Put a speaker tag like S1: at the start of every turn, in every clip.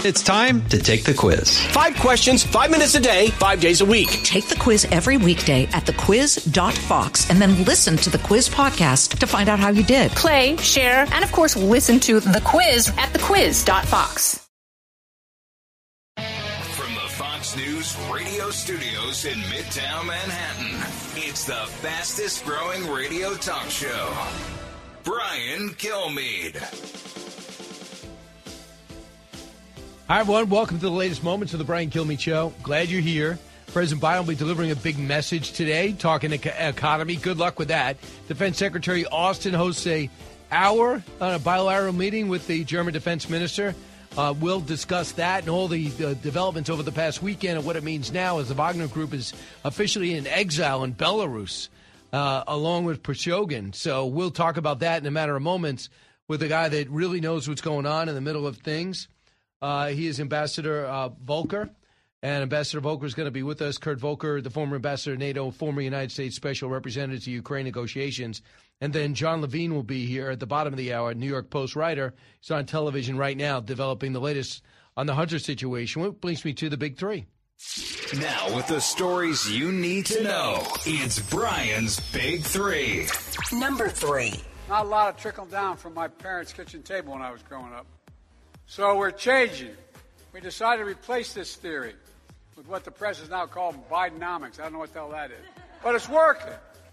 S1: It's time to take the quiz.
S2: 5 questions, 5 minutes a day, 5 days a week.
S3: Take the quiz every weekday at thequiz.fox and then listen to the quiz podcast to find out how you did.
S4: Play, share, and of course, listen to the quiz at thequiz.fox.
S5: From the Fox News radio studios in Midtown Manhattan, it's the fastest growing radio talk show. Brian Kilmeade.
S6: Hi, everyone. Welcome to the latest moments of the Brian Kilmeade Show. Glad you're here. President Biden will be delivering a big message today, talking economy. Good luck with that. Defense Secretary Austin hosts a bilateral meeting with the German defense minister. We'll discuss that and all the developments over the past weekend and what it means now as the Wagner Group is officially in exile in Belarus, along with Prigozhin. So we'll talk about that in a matter of moments with a guy that really knows what's going on in the middle of things. He is Ambassador Volker, and Ambassador Volker is going to be with us. Kurt Volker, the former ambassador to NATO, former United States Special Representative to Ukraine negotiations. And then John Levine will be here at the bottom of the hour, New York Post writer. He's on television right now developing the latest on the Hunter situation, which brings me to the big three.
S5: Now with the stories you need to know, it's Brian's Big Three.
S3: Number 3.
S7: Not a lot of trickle down from my parents' kitchen table when I was growing up. So we're changing. We decided to replace this theory with what the press is now called Bidenomics. I don't know what the hell that is. But it's working.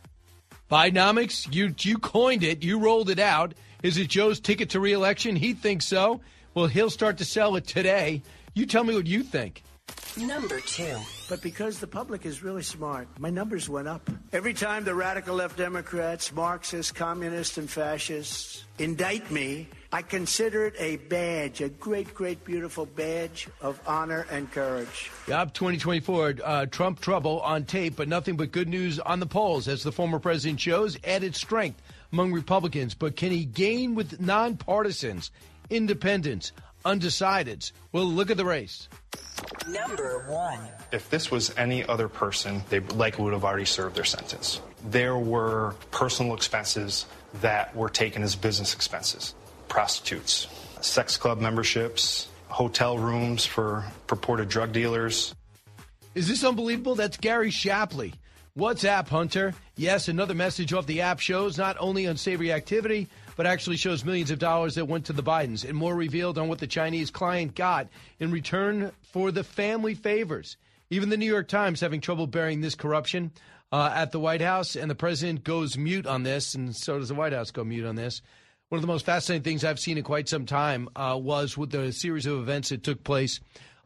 S6: Bidenomics? You coined it. You rolled it out. Is it Joe's ticket to re-election? He thinks so. Well, he'll start to sell it today. You tell me what you think.
S3: Number 2.
S8: But because the public is really smart, my numbers went up. Every time the radical left Democrats, Marxists, communists, and fascists indict me, I consider it a badge, a great, great, beautiful badge of honor and courage.
S6: Yup, 2024, Trump trouble on tape, but nothing but good news on the polls as the former president shows added strength among Republicans. But can he gain with nonpartisans, independents, undecideds? Well, look at the race.
S3: Number 1.
S9: If this was any other person, they likely would have already served their sentence. There were personal expenses that were taken as business expenses. Prostitutes, sex club memberships, hotel rooms for purported drug dealers.
S6: Is this unbelievable? That's Gary Shapley. WhatsApp, Hunter. Yes, another message off the app shows not only unsavory activity, but actually shows millions of dollars that went to the Bidens, and more revealed on what the Chinese client got in return for the family favors. Even the New York Times having trouble bearing this corruption at the White House, and the president goes mute on this, and so does the White House go mute on this. One of the most fascinating things I've seen in quite some time was with the series of events that took place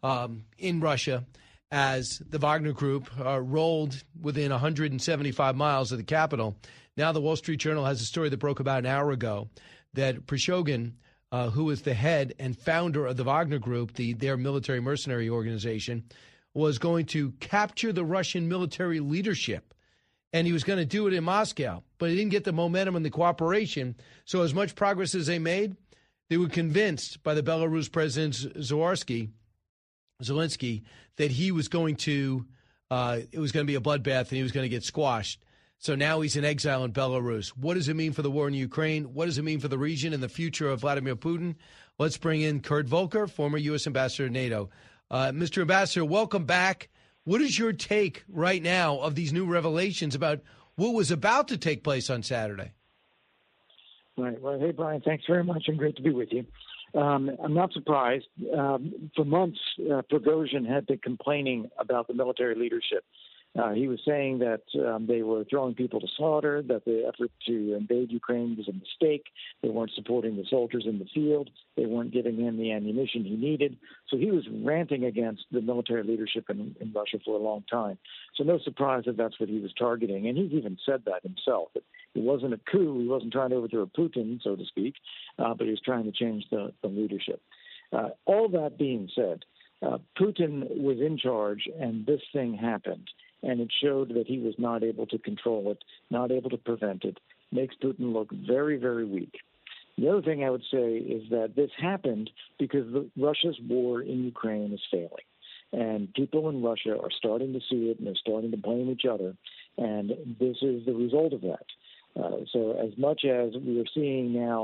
S6: in Russia as the Wagner Group rolled within 175 miles of the Capitol. Now the Wall Street Journal has a story that broke about an hour ago that Prigozhin, who is the head and founder of the Wagner Group, their military mercenary organization, was going to capture the Russian military leadership. And he was going to do it in Moscow, but he didn't get the momentum and the cooperation. So as much progress as they made, they were convinced by the Belarus president Zelensky that he was going to, it was going to be a bloodbath and he was going to get squashed. So now he's in exile in Belarus. What does it mean for the war in Ukraine? What does it mean for the region and the future of Vladimir Putin? Let's bring in Kurt Volker, former U.S. Ambassador to NATO. Mr. Ambassador, welcome back. What is your take right now of these new revelations about what was about to take place on Saturday?
S10: Right. Well, hey, Brian, thanks very much and great to be with you. I'm not surprised. For months, Prigozhin had been complaining about the military leadership. He was saying that they were throwing people to slaughter, that the effort to invade Ukraine was a mistake. They weren't supporting the soldiers in the field. They weren't giving him the ammunition he needed. So he was ranting against the military leadership in Russia for a long time. So no surprise that that's what he was targeting. And he's even said that himself, that it wasn't a coup. He wasn't trying to overthrow Putin, so to speak, but he was trying to change the leadership. All that being said, Putin was in charge, and this thing happened. And it showed that he was not able to control it, not able to prevent it. Makes Putin look very, very weak. The other thing I would say is that this happened because Russia's war in Ukraine is failing. And people in Russia are starting to see it, and they're starting to blame each other. And this is the result of that. So as much as we are seeing now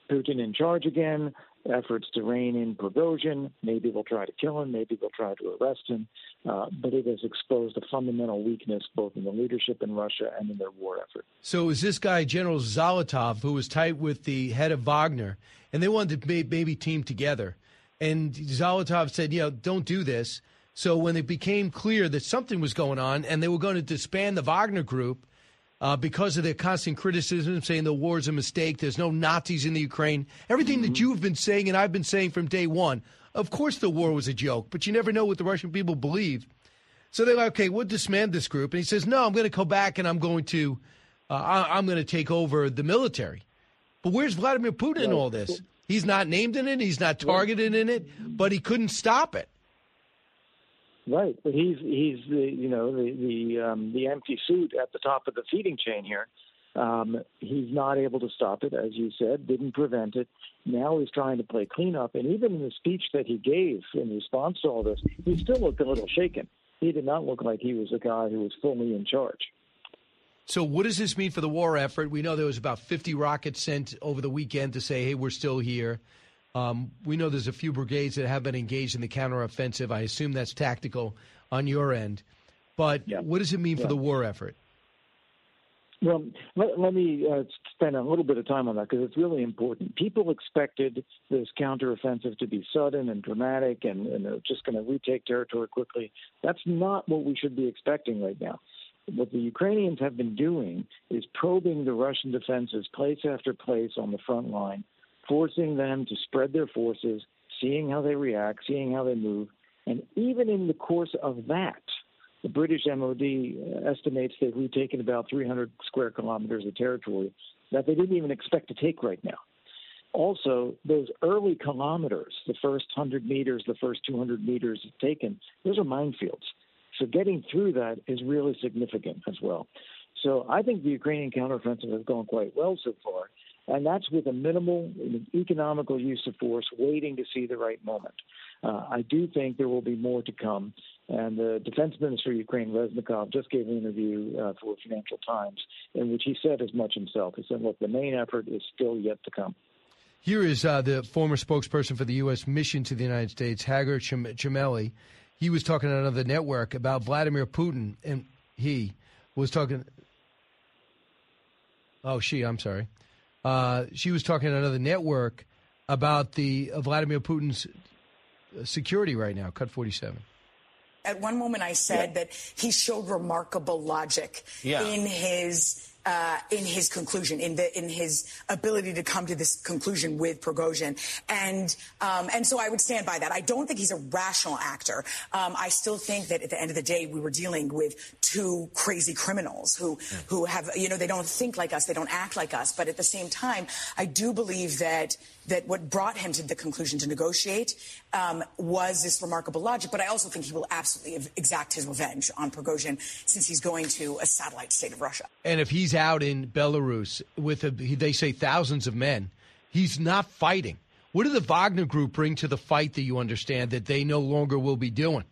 S10: Putin in charge again, efforts to rein in Prigozhin. Maybe they'll try to kill him. Maybe they'll try to arrest him. But it has exposed a fundamental weakness both in the leadership in Russia and in their war effort.
S6: So is this guy, General Zolotov, who was tight with the head of Wagner, and they wanted to maybe team together. And Zolotov said, don't do this. So when it became clear that something was going on and they were going to disband the Wagner group, because of their constant criticism, saying the war's a mistake, there's no Nazis in the Ukraine, everything that you've been saying and I've been saying from day one, of course the war was a joke, but you never know what the Russian people believe. So they're like, okay, we'll disband this group. And he says, no, I'm going to go back and I'm going to take over the military. But where's Vladimir Putin in all this? He's not named in it. He's not targeted in it, but he couldn't stop it.
S10: Right, but he's the empty suit at the top of the feeding chain here. He's not able to stop it, as you said, didn't prevent it. Now he's trying to play cleanup, and even in the speech that he gave in response to all this, he still looked a little shaken. He did not look like he was a guy who was fully in charge.
S6: So what does this mean for the war effort? We know there was about 50 rockets sent over the weekend to say, hey, we're still here. We know there's a few brigades that have been engaged in the counteroffensive. I assume that's tactical on your end. But what does it mean for the war effort?
S10: Well, let me spend a little bit of time on that because it's really important. People expected this counteroffensive to be sudden and dramatic and they're just going to retake territory quickly. That's not what we should be expecting right now. What the Ukrainians have been doing is probing the Russian defenses place after place on the front line, forcing them to spread their forces, seeing how they react, seeing how they move. And even in the course of that, the British MOD estimates they've retaken about 300 square kilometers of territory that they didn't even expect to take right now. Also, those early kilometers, the first 100 meters, the first 200 meters taken, those are minefields. So getting through that is really significant as well. So I think the Ukrainian counteroffensive has gone quite well so far. And that's with a minimal economical use of force, waiting to see the right moment. I do think there will be more to come. And the defense minister of Ukraine, Reznikov, just gave an interview for Financial Times in which he said as much himself. He said, look, the main effort is still yet to come.
S6: Here is the former spokesperson for the U.S. mission to the United States, Hagar Chemeli. He was talking on another network about Vladimir Putin, and he was talking – I'm sorry. She was talking on another network about the Vladimir Putin's security right now, Cut 47.
S11: At one moment, I said that he showed remarkable logic in his conclusion, in his ability to come to this conclusion with Prigozhin, and so I would stand by that. I don't think he's a rational actor. I still think that at the end of the day, we were dealing with two crazy criminals who have, they don't think like us, they don't act like us, but at the same time, I do believe that what brought him to the conclusion to negotiate was this remarkable logic. But I also think he will absolutely exact his revenge on Prigozhin since he's going to a satellite state of Russia.
S6: And if he's out in Belarus with, they say, thousands of men, he's not fighting. What did the Wagner group bring to the fight that you understand that they no longer will be doing?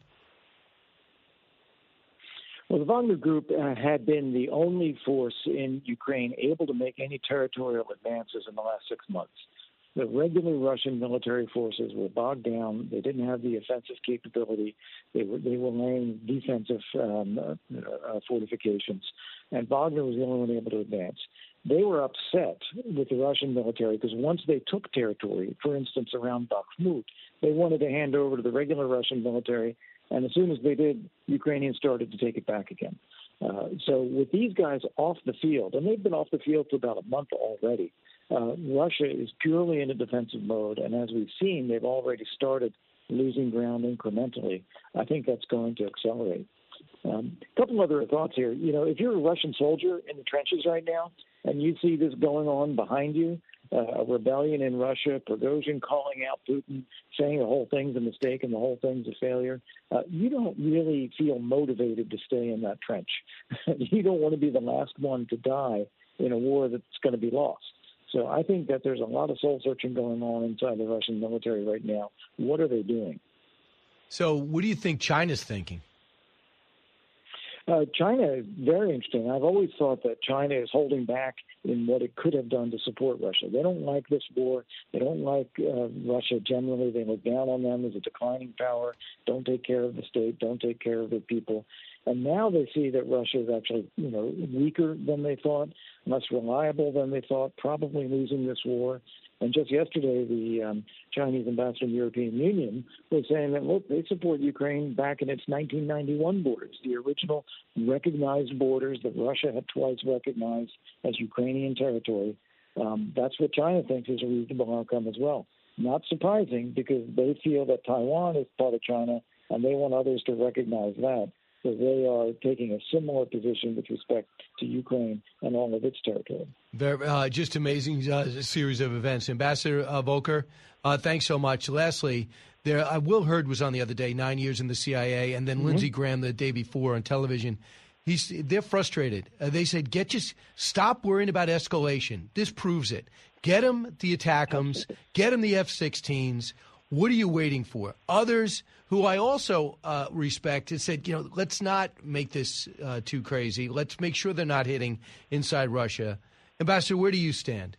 S10: Well, the Wagner Group had been the only force in Ukraine able to make any territorial advances in the last 6 months. The regular Russian military forces were bogged down. They didn't have the offensive capability. They were laying defensive fortifications, and Wagner was the only one able to advance. They were upset with the Russian military because once they took territory, for instance, around Bakhmut, they wanted to hand over to the regular Russian military, and as soon as they did, Ukrainians started to take it back again. So with these guys off the field, and they've been off the field for about a month already, Russia is purely in a defensive mode, and as we've seen, they've already started losing ground incrementally. I think that's going to accelerate. A couple other thoughts here. If you're a Russian soldier in the trenches right now, and you see this going on behind you, a rebellion in Russia, Prigozhin calling out Putin, saying the whole thing's a mistake and the whole thing's a failure, you don't really feel motivated to stay in that trench. You don't want to be the last one to die in a war that's going to be lost. So I think that there's a lot of soul-searching going on inside the Russian military right now. What are they doing?
S6: So what do you think China's thinking?
S10: China is very interesting. I've always thought that China is holding back in what it could have done to support Russia. They don't like this war. They don't like Russia generally. They look down on them as a declining power, don't take care of the state, don't take care of their people. And now they see that Russia is actually, weaker than they thought, less reliable than they thought, probably losing this war. And just yesterday, the Chinese ambassador in the European Union was saying that, look, they support Ukraine back in its 1991 borders, the original recognized borders that Russia had twice recognized as Ukrainian territory. That's what China thinks is a reasonable outcome as well. Not surprising, because they feel that Taiwan is part of China, and they want others to recognize that. So they are taking a similar position with respect to Ukraine and all of its territory.
S6: Just amazing series of events. Ambassador Volker, thanks so much. Lastly, Will Hurd was on the other day, 9 years in the CIA, and then Lindsey Graham the day before on television. They're frustrated. They said, stop worrying about escalation. This proves it. Get them the ATACMS, get them the F-16s. What are you waiting for? Others who I also respect have said, let's not make this too crazy. Let's make sure they're not hitting inside Russia. Ambassador, where do you stand?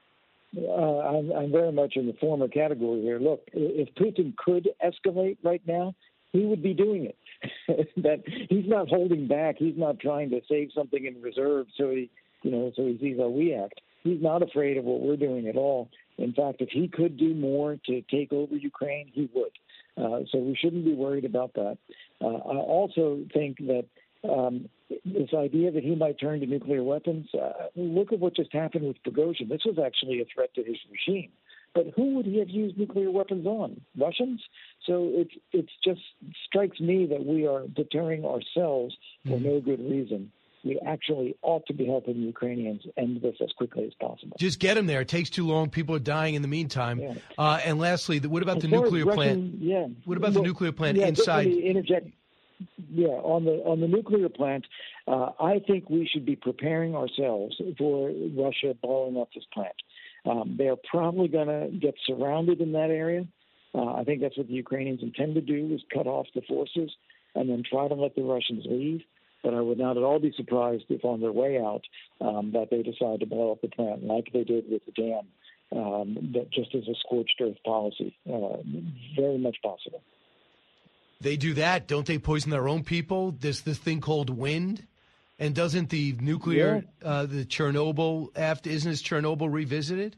S10: I'm very much in the former category here. Look, if Putin could escalate right now, he would be doing it. That he's not holding back. He's not trying to save something in reserve so he sees how we act. He's not afraid of what we're doing at all. In fact, if he could do more to take over Ukraine, he would. So we shouldn't be worried about that. I also think that this idea that he might turn to nuclear weapons, look at what just happened with Prigozhin. This was actually a threat to his regime. But who would he have used nuclear weapons on? Russians? So it just strikes me that we are deterring ourselves for no good reason. We actually ought to be helping the Ukrainians end this as quickly as possible.
S6: Just get them there. It takes too long. People are dying in the meantime. Yeah. And lastly, what about the nuclear plant? Yeah. What about the nuclear plant inside?
S10: Let me interject. Yeah, on the nuclear plant, I think we should be preparing ourselves for Russia blowing up this plant. They're probably going to get surrounded in that area. I think that's what the Ukrainians intend to do, is cut off the forces and then try to let the Russians leave. But I would not at all be surprised if on their way out that they decide to blow up the plant like they did with the dam, that just as a scorched earth policy. Very much possible.
S6: They do that. Don't they poison their own people? There's this thing called wind. And doesn't the nuclear, the Chernobyl, isn't Chernobyl revisited?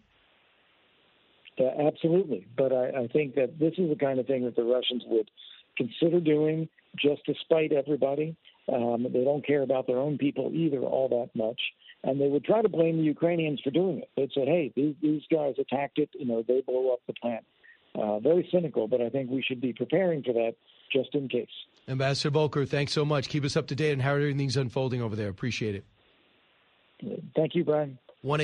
S10: Absolutely. But I think that this is the kind of thing that the Russians would consider doing just to spite everybody. They don't care about their own people either all that much. And they would try to blame the Ukrainians for doing it. They'd say, hey, these guys attacked it. They blew up the plant. Very cynical, but I think we should be preparing for that just in case.
S6: Ambassador Volker, thanks so much. Keep us up to date on how everything's unfolding over there. Appreciate it.
S10: Thank you, Brian.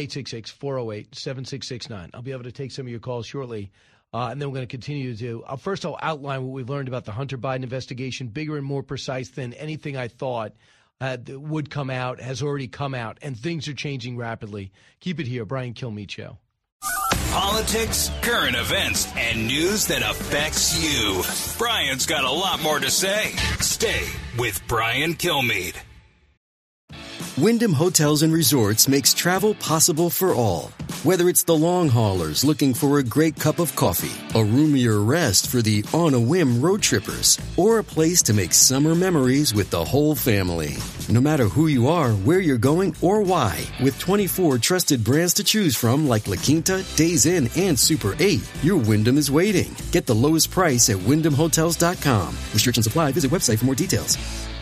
S6: 1-866-408-7669. I'll be able to take some of your calls shortly. And then we're going to continue to first I'll outline what we've learned about the Hunter Biden investigation, bigger and more precise than anything I thought would come out, has already come out, and things are changing rapidly. Keep it here, Brian Kilmeade Show.
S5: Politics, current events, and news that affects you. Brian's got a lot more to say. Stay with Brian Kilmeade.
S12: Wyndham Hotels and Resorts makes travel possible for all. Whether it's the long haulers looking for a great cup of coffee, a roomier rest for the on-a-whim road trippers, or a place to make summer memories with the whole family. No matter who you are, where you're going, or why, with 24 trusted brands to choose from like La Quinta, Days Inn, and Super 8, your Wyndham is waiting. Get the lowest price at WyndhamHotels.com. Restrictions apply. Visit website for more details.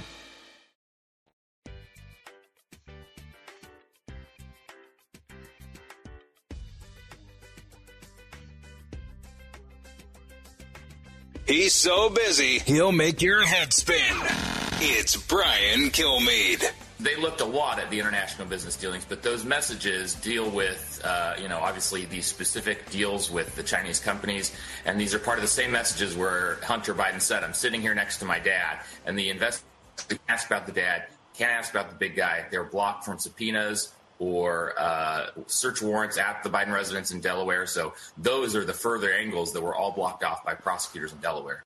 S5: He's so busy, he'll make your head spin. It's Brian Kilmeade.
S13: They looked a lot at the international business dealings, but those messages deal with, obviously these specific deals with the Chinese companies, and these are part of the same messages where Hunter Biden said, I'm sitting here next to my dad, and the investors ask about the dad, can't ask about the big guy. They're blocked from subpoenas or search warrants at the Biden residence in Delaware. So those are the further angles that were all blocked off by prosecutors in Delaware.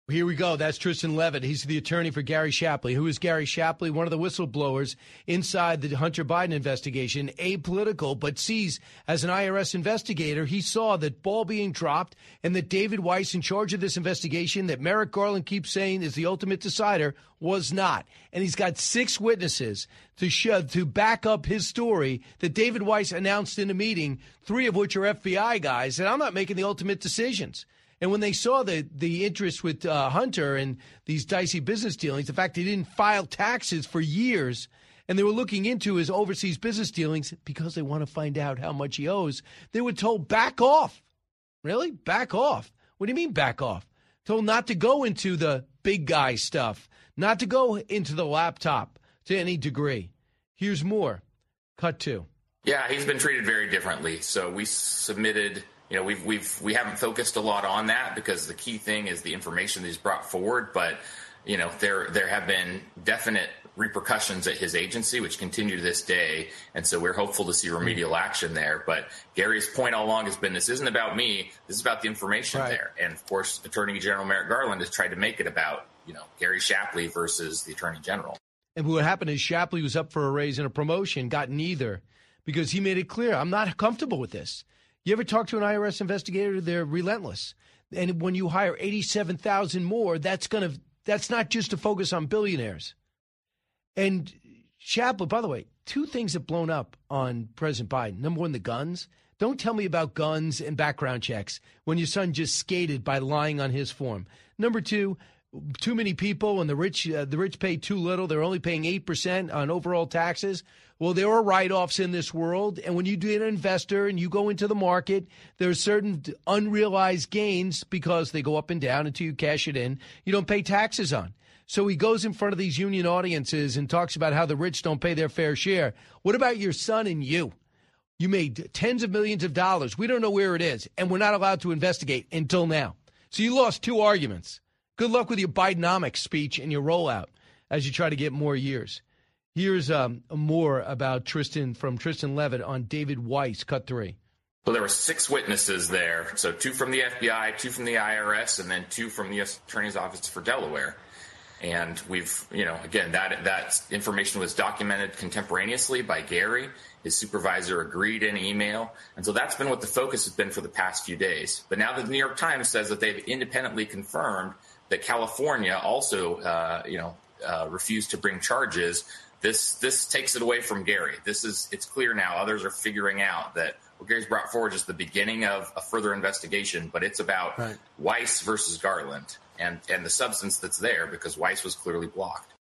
S6: Here we go. That's Tristan Levitt. He's the attorney for Gary Shapley. Who is Gary Shapley? One of the whistleblowers inside the Hunter Biden investigation, apolitical, but sees as an IRS investigator, he saw that ball being dropped and that David Weiss, in charge of this investigation, that Merrick Garland keeps saying is the ultimate decider, was not. And he's got 6 witnesses to back up his story that David Weiss announced in a meeting, 3 of which are FBI guys, and I'm not making the ultimate decisions. And when they saw the interest with Hunter and these dicey business dealings, the fact he didn't file taxes for years, and they were looking into his overseas business dealings because they want to find out how much he owes, they were told, back off. Really? Back off? What do you mean back off? Told not to go into the big guy stuff, not to go into the laptop to any degree. Here's more. Cut 2.
S13: Yeah, he's been treated very differently. So we submitted... You know, we haven't focused a lot on that because the key thing is the information that he's brought forward. But, you know, there have been definite repercussions at his agency, which continue to this day. And so we're hopeful to see remedial action there. But Gary's point all along has been, this isn't about me. This is about the information there. And, of course, Attorney General Merrick Garland has tried to make it about, you know, Gary Shapley versus the Attorney General.
S6: And what happened is Shapley was up for a raise and a promotion, got neither, because he made it clear, I'm not comfortable with this. You ever talk to an IRS investigator? They're relentless. And when you hire 87,000 more, that's not just to focus on billionaires. And Shapley, by the way, 2 things have blown up on President Biden. Number 1, the guns. Don't tell me about guns and background checks when your son just skated by lying on his form. Number 2, too many people and the rich pay too little. They're only paying 8% on overall taxes. Well, there are write-offs in this world, and when you do an investor and you go into the market, there are certain unrealized gains because they go up and down until you cash it in. You don't pay taxes on. So he goes in front of these union audiences and talks about how the rich don't pay their fair share. What about your son and you? You made tens of millions of dollars. We don't know where it is, and we're not allowed to investigate until now. So you lost 2 arguments. Good luck with your Bidenomics speech and your rollout as you try to get more years. Here's more about Tristan Levitt on David Weiss, cut 3.
S13: Well, there were 6 witnesses there. So 2 from the FBI, 2 from the IRS, and then 2 from the U.S. Attorney's Office for Delaware. And we've, you know, again, that information was documented contemporaneously by Gary. His supervisor agreed in email. And so that's been what the focus has been for the past few days. But now the New York Times says that they've independently confirmed that California also, refused to bring charges. This takes it away from Gary. It's clear now. Others are figuring out that what Gary's brought forward is the beginning of a further investigation, but it's about Weiss versus Garland and the substance that's there because Weiss was clearly blocked.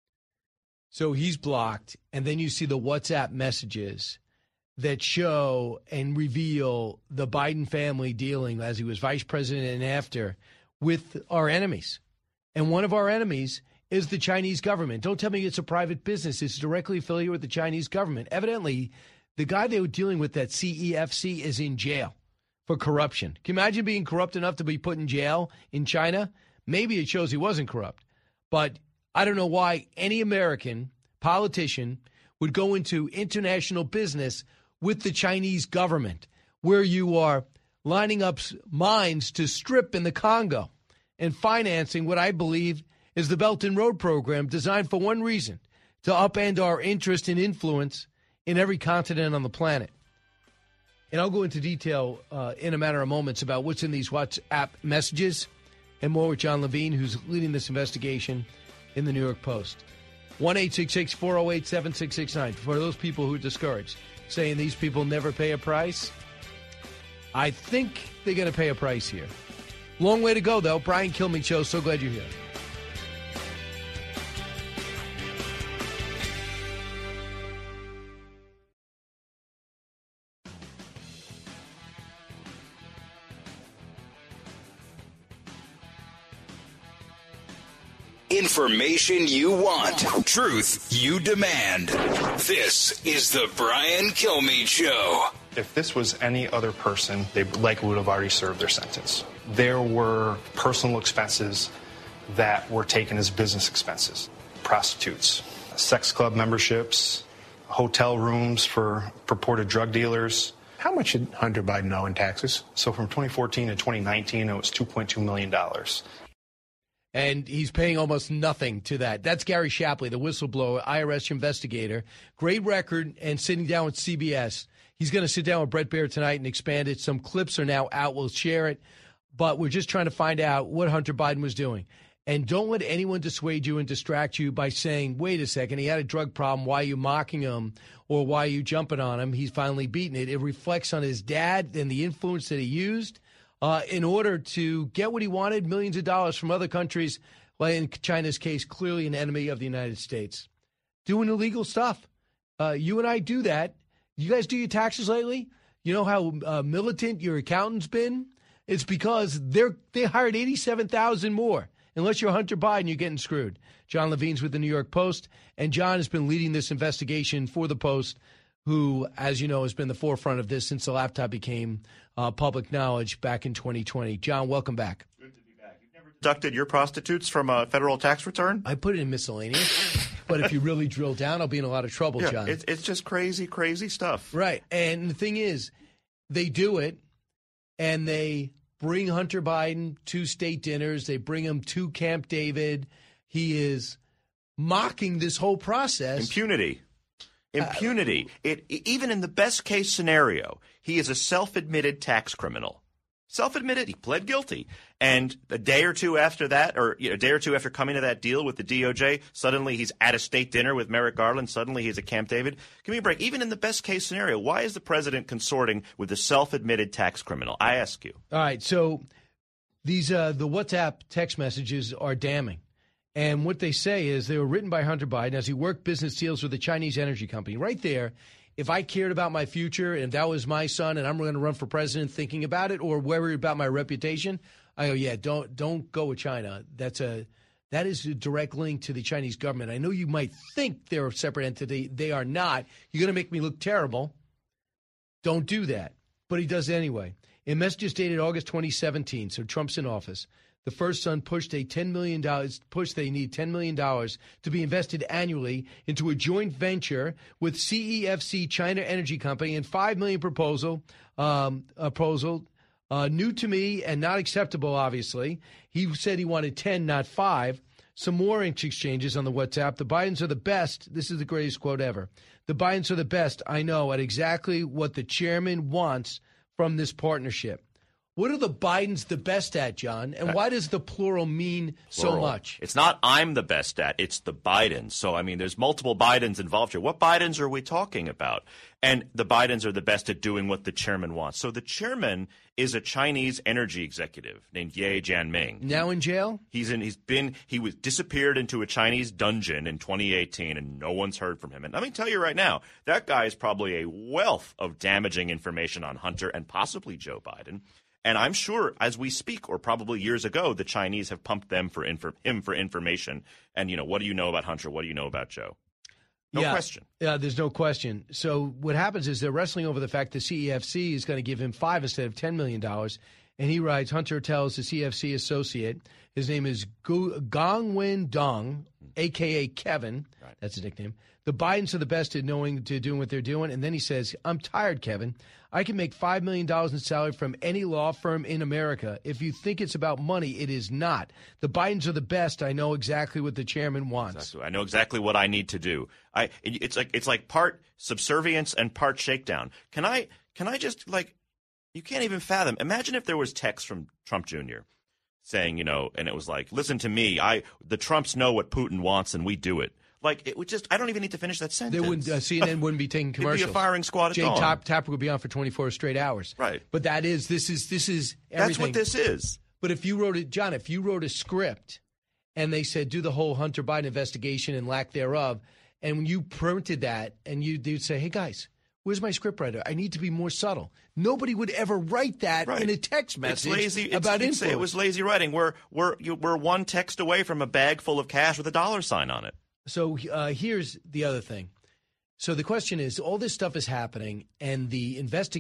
S6: So he's blocked, and then you see the WhatsApp messages that show and reveal the Biden family dealing as he was vice president and after with our enemies. And one of our enemies is the Chinese government. Don't tell me it's a private business. It's directly affiliated with the Chinese government. Evidently, the guy they were dealing with, that CEFC, is in jail for corruption. Can you imagine being corrupt enough to be put in jail in China? Maybe it shows he wasn't corrupt. But I don't know why any American politician would go into international business with the Chinese government, where you are lining up mines to strip in the Congo and financing what I believe is the Belt and Road program, designed for one reason, to upend our interest and influence in every continent on the planet. And I'll go into detail in a matter of moments about what's in these WhatsApp messages and more with John Levine, who's leading this investigation in the New York Post. 1-866-408-7669. For those people who are discouraged, saying these people never pay a price, I think they're going to pay a price here. Long way to go, though. Brian Kilmeade Show. So glad you're here.
S5: Information you want. Truth you demand. This is the Brian Kilmeade Show.
S9: If this was any other person, they likely would have already served their sentence. There were personal expenses that were taken as business expenses. Prostitutes, sex club memberships, hotel rooms for purported drug dealers.
S14: How much did Hunter Biden owe in taxes?
S9: So from 2014 to 2019, it was $2.2 million.
S6: And he's paying almost nothing to that. That's Gary Shapley, the whistleblower, IRS investigator. Great record, and sitting down with CBS. He's going to sit down with Bret Baier tonight and expand it. Some clips are now out. We'll share it. But we're just trying to find out what Hunter Biden was doing. And don't let anyone dissuade you and distract you by saying, wait a second, he had a drug problem. Why are you mocking him? Or why are you jumping on him? He's finally beaten it. It reflects on his dad and the influence that he used in order to get what he wanted, millions of dollars from other countries, well, in China's case, clearly an enemy of the United States. Doing illegal stuff. You and I do that. You guys do your taxes lately? You know how militant your accountant's been? It's because they hired 87,000 more. Unless you're Hunter Biden, you're getting screwed. John Levine's with the New York Post, and John has been leading this investigation for the Post, who, as you know, has been the forefront of this since the laptop became public knowledge back in 2020. John, welcome back.
S14: Good to be back. You've never deducted your prostitutes from a federal tax return?
S6: I put it in miscellaneous, but if you really drill down, I'll be in a lot of trouble,
S14: yeah,
S6: John.
S14: It's just crazy, crazy stuff.
S6: Right, and the thing is, they do it, and they bring Hunter Biden to state dinners. They bring him to Camp David. He is mocking this whole process.
S14: Impunity. Even in the best case scenario, he is a self-admitted tax criminal. Self-admitted, he pled guilty. And a day or two after that, or a day or two after coming to that deal with the DOJ, suddenly he's at a state dinner with Merrick Garland. Suddenly he's at Camp David. Give me a break. Even in the best case scenario, why is the president consorting with a self-admitted tax criminal? I ask you.
S6: All right. So these the WhatsApp text messages are damning. And what they say is they were written by Hunter Biden as he worked business deals with the Chinese energy company. Right there. If I cared about my future and that was my son and I'm going to run for president thinking about it or worried about my reputation, I go, yeah, don't go with China. That is a direct link to the Chinese government. I know you might think they're a separate entity. They are not. You're going to make me look terrible. Don't do that. But he does anyway. In messages dated August 2017, so Trump's in office, the first son pushed they need $10 million to be invested annually into a joint venture with CEFC China Energy Company and $5 million proposal, new to me and not acceptable, obviously. He said he wanted 10, not 5. Some more exchanges on the WhatsApp. The Bidens are the best. This is the greatest quote ever. The Bidens are the best, I know, at exactly what the chairman wants from this partnership. What are the Bidens the best at, John? And why does the plural mean so much?
S14: It's not I'm the best at. It's the Bidens. So, I mean, there's multiple Bidens involved here. What Bidens are we talking about? And the Bidens are the best at doing what the chairman wants. So the chairman is a Chinese energy executive named Ye Jianming.
S6: Now in jail?
S14: He was disappeared into a Chinese dungeon in 2018, and no one's heard from him. And let me tell you right now, that guy is probably a wealth of damaging information on Hunter and possibly Joe Biden. And I'm sure as we speak, or probably years ago, the Chinese have pumped them for information. And, what do you know about Hunter? What do you know about Joe? No question.
S6: Yeah, there's no question. So what happens is they're wrestling over the fact the CEFC is going to give him $5 instead of $10 million. And he writes, Hunter tells the CEFC associate, his name is Gongwen Dong, a.k.a. Kevin. Right. That's his nickname. The Bidens are the best at doing what they're doing. And then he says, I'm tired, Kevin. I can make $5 million in salary from any law firm in America. If you think it's about money, it is not. The Bidens are the best. I know exactly what the chairman wants.
S14: Exactly. I know exactly what I need to do. It's like part subservience and part shakedown. Can I just you can't even fathom. Imagine if there was text from Trump Jr. saying, and it was like, listen to me. The Trumps know what Putin wants and we do it. Like, it would just – I don't even need to finish that sentence.
S6: They wouldn't, CNN wouldn't be taking commercials.
S14: It'd be a firing squad at dawn.
S6: Jay Tapper would be on for 24 straight hours.
S14: Right.
S6: But this is everything.
S14: That's what this is.
S6: But if you wrote it – John, if you wrote a script and they said do the whole Hunter Biden investigation and lack thereof, and when you printed that and you'd say, hey, guys, where's my scriptwriter? I need to be more subtle. Nobody would ever write that in a text message about influence.
S14: It was lazy writing. We're one text away from a bag full of cash with a $sign on it.
S6: So here's the other thing. So the question is, all this stuff is happening, and the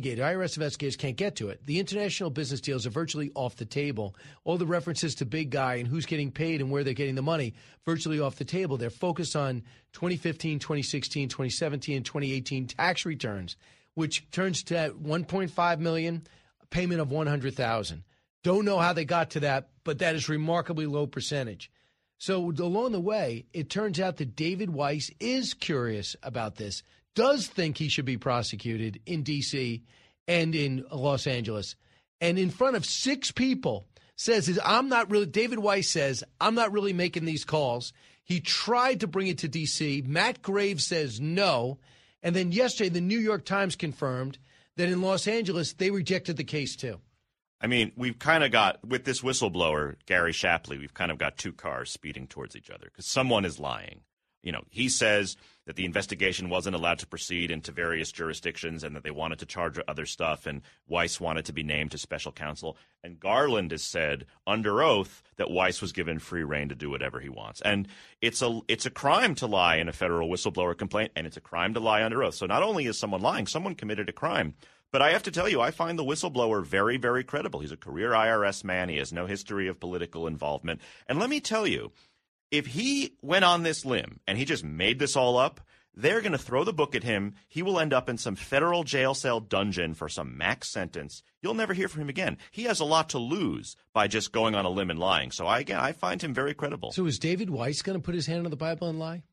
S6: IRS investigators can't get to it. The international business deals are virtually off the table. All the references to big guy and who's getting paid and where they're getting the money, virtually off the table. They're focused on 2015, 2016, 2017, and 2018 tax returns, which turns to $1.5 million, payment of $100,000. Don't know how they got to that, but that is remarkably low percentage. So along the way, it turns out that David Weiss is curious about this, does think he should be prosecuted in D.C. and in Los Angeles. And in front of 6 people says, David Weiss says, I'm not really making these calls. He tried to bring it to D.C. Matt Graves says no. And then yesterday, the New York Times confirmed that in Los Angeles, they rejected the case too.
S14: I mean, we've kind of got, with this whistleblower, Gary Shapley, we've kind of got 2 cars speeding towards each other because someone is lying. You know, he says that the investigation wasn't allowed to proceed into various jurisdictions and that they wanted to charge other stuff, and Weiss wanted to be named as special counsel. And Garland has said under oath that Weiss was given free rein to do whatever he wants. And it's a crime to lie in a federal whistleblower complaint, and it's a crime to lie under oath. So not only is someone lying, someone committed a crime. But I have to tell you, I find the whistleblower very, very credible. He's a career IRS man. He has no history of political involvement. And let me tell you, if he went on this limb and he just made this all up, they're going to throw the book at him. He will end up in some federal jail cell dungeon for some max sentence. You'll never hear from him again. He has a lot to lose by just going on a limb and lying. So, I find him very credible.
S6: So is David Weiss going to put his hand on the Bible and lie?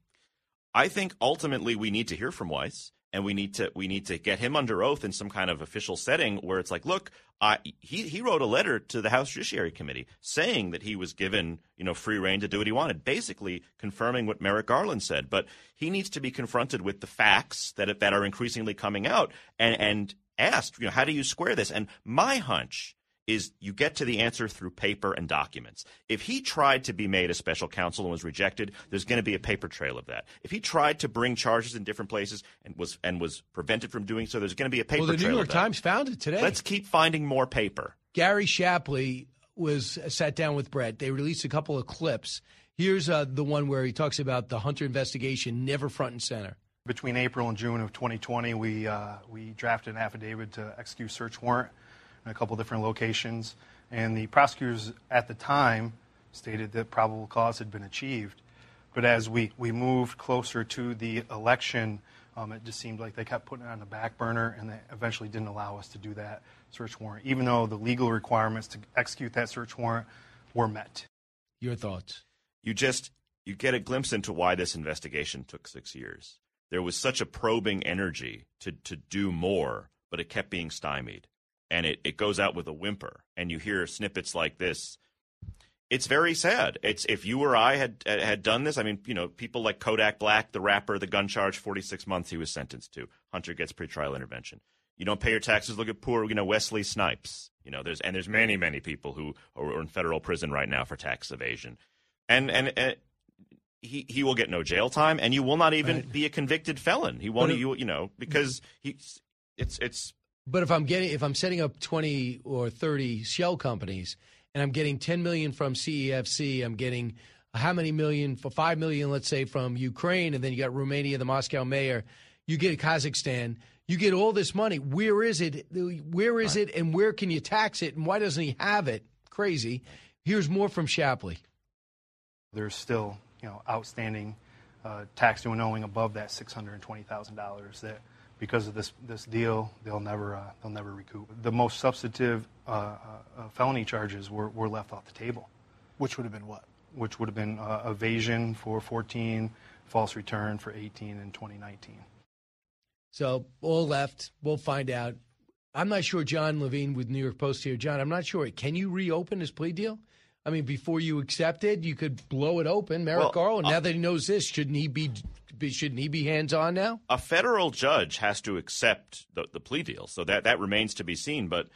S14: I think ultimately we need to hear from Weiss. And we need to get him under oath in some kind of official setting where it's like, look, he wrote a letter to the House Judiciary Committee saying that he was given, free rein to do what he wanted, basically confirming what Merrick Garland said. But he needs to be confronted with the facts that are increasingly coming out and asked, how do you square this? And my hunch is you get to the answer through paper and documents. If he tried to be made a special counsel and was rejected, there's going to be a paper trail of that. If he tried to bring charges in different places and was prevented from doing so, there's going to be a paper trail of that.
S6: Well, the New York Times found it today.
S14: Let's keep finding more paper.
S6: Gary Shapley sat down with Brett. They released a couple of clips. Here's the one where he talks about the Hunter investigation, never front and center.
S9: Between April and June of 2020, we drafted an affidavit to execute search warrant in a couple different locations, and the prosecutors at the time stated that probable cause had been achieved. But as we moved closer to the election, it just seemed like they kept putting it on the back burner, and they eventually didn't allow us to do that search warrant, even though the legal requirements to execute that search warrant were met.
S6: Your thoughts?
S14: You get a glimpse into why this investigation took 6 years. There was such a probing energy to do more, but it kept being stymied. And it goes out with a whimper, and you hear snippets like this. It's very sad. It's if you or I had done this. I mean, people like Kodak Black, the rapper, the gun charge, 46 months he was sentenced to. Hunter gets pretrial intervention. You don't pay your taxes. Look at poor, Wesley Snipes. There's many, many people who are in federal prison right now for tax evasion, and he will get no jail time, and you will not even be a convicted felon. He won't, because it's.
S6: But if I'm setting up 20 or 30 shell companies and I'm getting 10 million from CEFC, I'm getting how many million, for 5 million, let's say, from Ukraine, and then you got Romania, the Moscow mayor, you get Kazakhstan, you get all this money. Where is it? Where is it, and where can you tax it, and why doesn't he have it? Crazy. Here's more from Shapley.
S9: There's still, outstanding tax due and owing above that $620,000 that, because of this deal, they'll never recoup. The most substantive felony charges were left off the table.
S15: Which would have been what?
S9: Which would have been evasion for 14, false return for 18 and 2019.
S6: So all left. We'll find out. I'm not sure. John Levine with New York Post here. John, I'm not sure. Can you reopen his plea deal? I mean, before you accept it, you could blow it open. Merrick Garland, now that he knows this, shouldn't he be hands-on now?
S14: A federal judge has to accept the plea deal, so that remains to be seen. But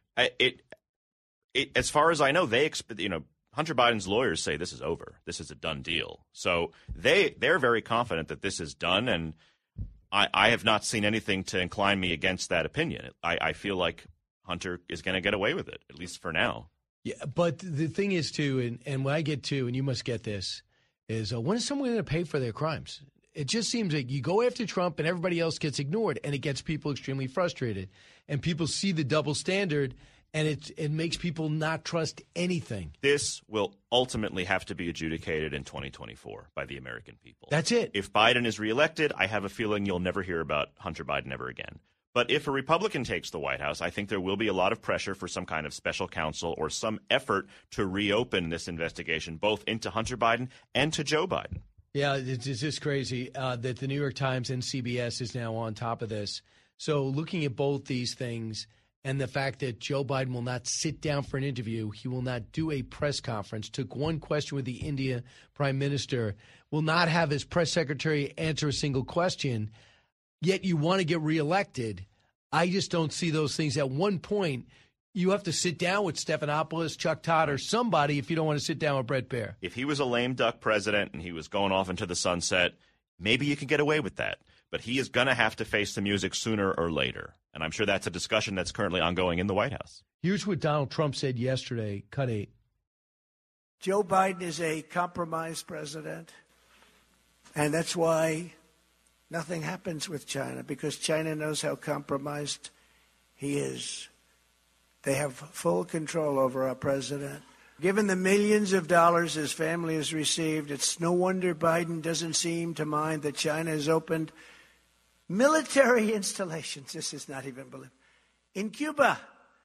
S14: as far as I know, Hunter Biden's lawyers say this is over. This is a done deal. So they're very confident that this is done, and I have not seen anything to incline me against that opinion. I feel like Hunter is going to get away with it, at least for now.
S6: Yeah, but the thing is, too, and when I get to, and you must get this, is when is someone going to pay for their crimes? It just seems like you go after Trump and everybody else gets ignored, and it gets people extremely frustrated. And people see the double standard, and it makes people not trust anything.
S14: This will ultimately have to be adjudicated in 2024 by the American people.
S6: That's it.
S14: If Biden is reelected, I have a feeling you'll never hear about Hunter Biden ever again. But if a Republican takes the White House, I think there will be a lot of pressure for some kind of special counsel or some effort to reopen this investigation, both into Hunter Biden and to Joe Biden.
S6: Yeah, it's just crazy that the New York Times and CBS is now on top of this. So looking at both these things and the fact that Joe Biden will not sit down for an interview, he will not do a press conference, took one question with the India prime minister, will not have his press secretary answer a single question, yet you want to get reelected. I just don't see those things. At one point, you have to sit down with Stephanopoulos, Chuck Todd, or somebody if you don't want to sit down with Brett Baer.
S14: If he was a lame duck president and he was going off into the sunset, maybe you can get away with that. But he is going to have to face the music sooner or later. And I'm sure that's a discussion that's currently ongoing in the White House.
S6: Here's what Donald Trump said yesterday. Cut 8.
S8: Joe Biden is a compromised president, and that's why nothing happens with China, because China knows how compromised he is. They have full control over our president. Given the millions of dollars his family has received, it's no wonder Biden doesn't seem to mind that China has opened military installations. This is not even believable. In Cuba.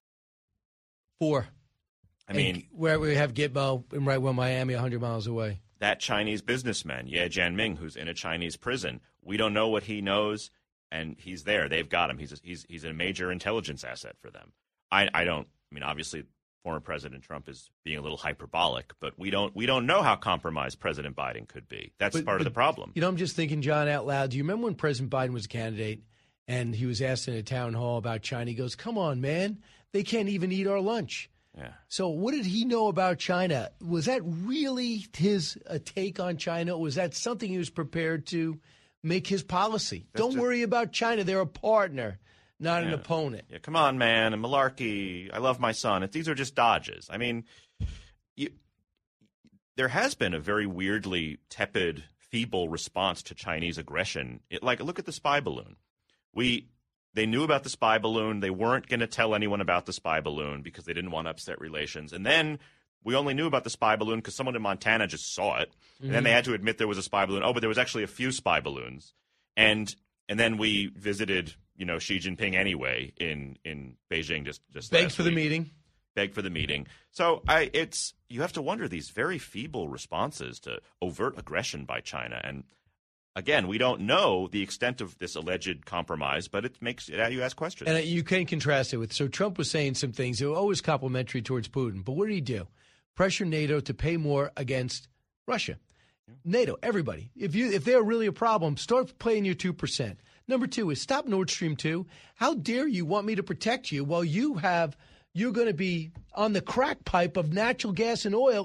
S6: 4.
S14: I mean,
S6: where we have Gitmo in right where Miami, 100 miles away.
S14: That Chinese businessman, Ye Jianming, who's in a Chinese prison, we don't know what he knows, and he's there. They've got him. He's a major intelligence asset for them. Obviously, former President Trump is being a little hyperbolic, but we don't know how compromised President Biden could be. That's part of the problem.
S6: I'm just thinking, John, out loud. Do you remember when President Biden was a candidate and he was asked in a town hall about China? He goes, "Come on, man, they can't even eat our lunch."
S14: Yeah.
S6: So what did he know about China? Was that really his take on China, or was that something he was prepared to make his policy? Don't worry about China. They're a partner, not an opponent.
S14: Yeah, come on, man. And malarkey. I love my son. These are just dodges. I mean, there has been a very weirdly tepid, feeble response to Chinese aggression. Look at the spy balloon. They knew about the spy balloon. They weren't going to tell anyone about the spy balloon because they didn't want to upset relations. And then we only knew about the spy balloon because someone in Montana just saw it. And then they had to admit there was a spy balloon. Oh, but there was actually a few spy balloons. And then we visited, Xi Jinping anyway in Beijing just
S6: begged for the meeting.
S14: Begged for the meeting. So you have to wonder these very feeble responses to overt aggression by China. And again, we don't know the extent of this alleged compromise, but it makes you ask questions. And
S6: you can contrast it with, so Trump was saying some things that were always complimentary towards Putin. But what did he do? Pressure NATO to pay more against Russia. Yeah. NATO, everybody. If they're really a problem, start playing your 2%. Number 2 is stop Nord Stream 2. How dare you want me to protect you while you're going to be on the crack pipe of natural gas and oil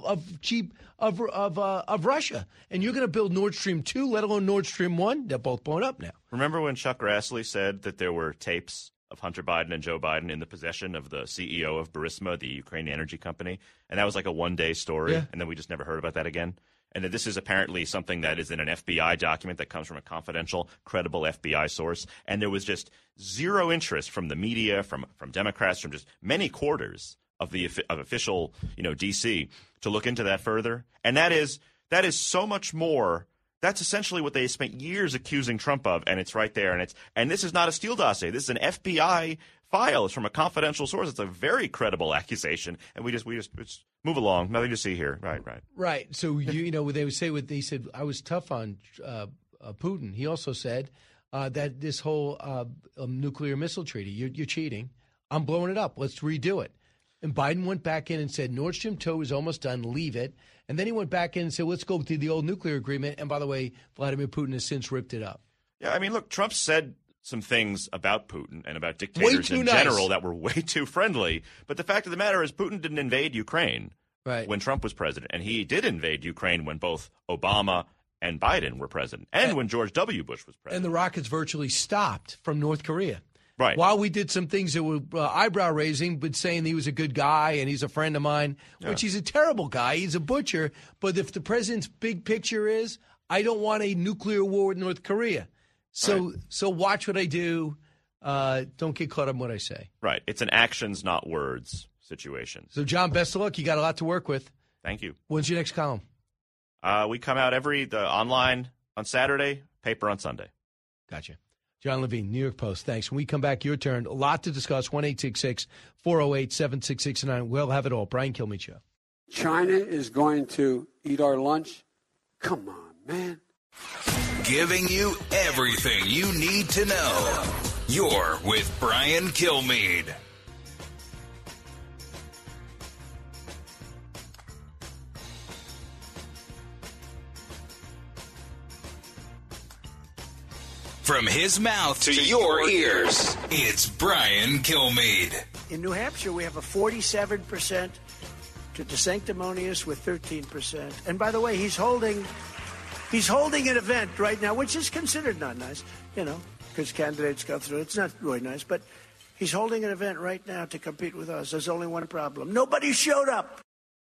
S6: of Russia, and you're going to build Nord Stream 2, let alone Nord Stream 1. They're both blown up now.
S14: Remember when Chuck Grassley said that there were tapes of Hunter Biden and Joe Biden in the possession of the CEO of Burisma, the Ukrainian energy company, and that was like a one-day story, and then we just never heard about that again? And that this is apparently something that is in an FBI document that comes from a confidential, credible FBI source. And there was just zero interest from the media, from Democrats, from just many quarters of official, D.C. to look into that further. And that is so much more. That's essentially what they spent years accusing Trump of, and it's right there. And this is not a Steele dossier. This is an FBI file. It's from a confidential source. It's a very credible accusation, and we just move along. Nothing to see here. Right.
S6: So they would say they said I was tough on Putin. He also said that this whole nuclear missile treaty, you're cheating. I'm blowing it up. Let's redo it. And Biden went back in and said Nord Stream 2 is almost done. Leave it. And then he went back in and said, let's go to the old nuclear agreement. And by the way, Vladimir Putin has since ripped it up.
S14: Yeah, I mean, look, Trump said some things about Putin and about dictators in general that were way too friendly. But the fact of the matter is Putin didn't invade Ukraine when Trump was president. And he did invade Ukraine when both Obama and Biden were president and when George W. Bush was president.
S6: And the rockets virtually stopped from North Korea.
S14: Right.
S6: While we did some things that were eyebrow-raising, but saying he was a good guy and he's a friend of mine, which he's a terrible guy. He's a butcher. But if the president's big picture is, I don't want a nuclear war with North Korea. So watch what I do. Don't get caught up in what I say.
S14: Right. It's an actions, not words situation.
S6: So, John, best of luck. You got a lot to work with.
S14: Thank you.
S6: When's your next column?
S14: We come out online on Saturday, paper on Sunday.
S6: Gotcha. John Levine, New York Post. Thanks. When we come back, your turn. A lot to discuss. 1-866-408-7669. We'll have it all. Brian Kilmeade Show.
S7: China is going to eat our lunch? Come on, man.
S5: Giving you everything you need to know. You're with Brian Kilmeade. From his mouth to your ears, it's Brian Kilmeade.
S8: In New Hampshire, we have a 47% to DeSanctimonious with 13%. And by the way, he's holding an event right now, which is considered not nice, because candidates go through. It's not really nice, but he's holding an event right now to compete with us. There's only one problem. Nobody showed up.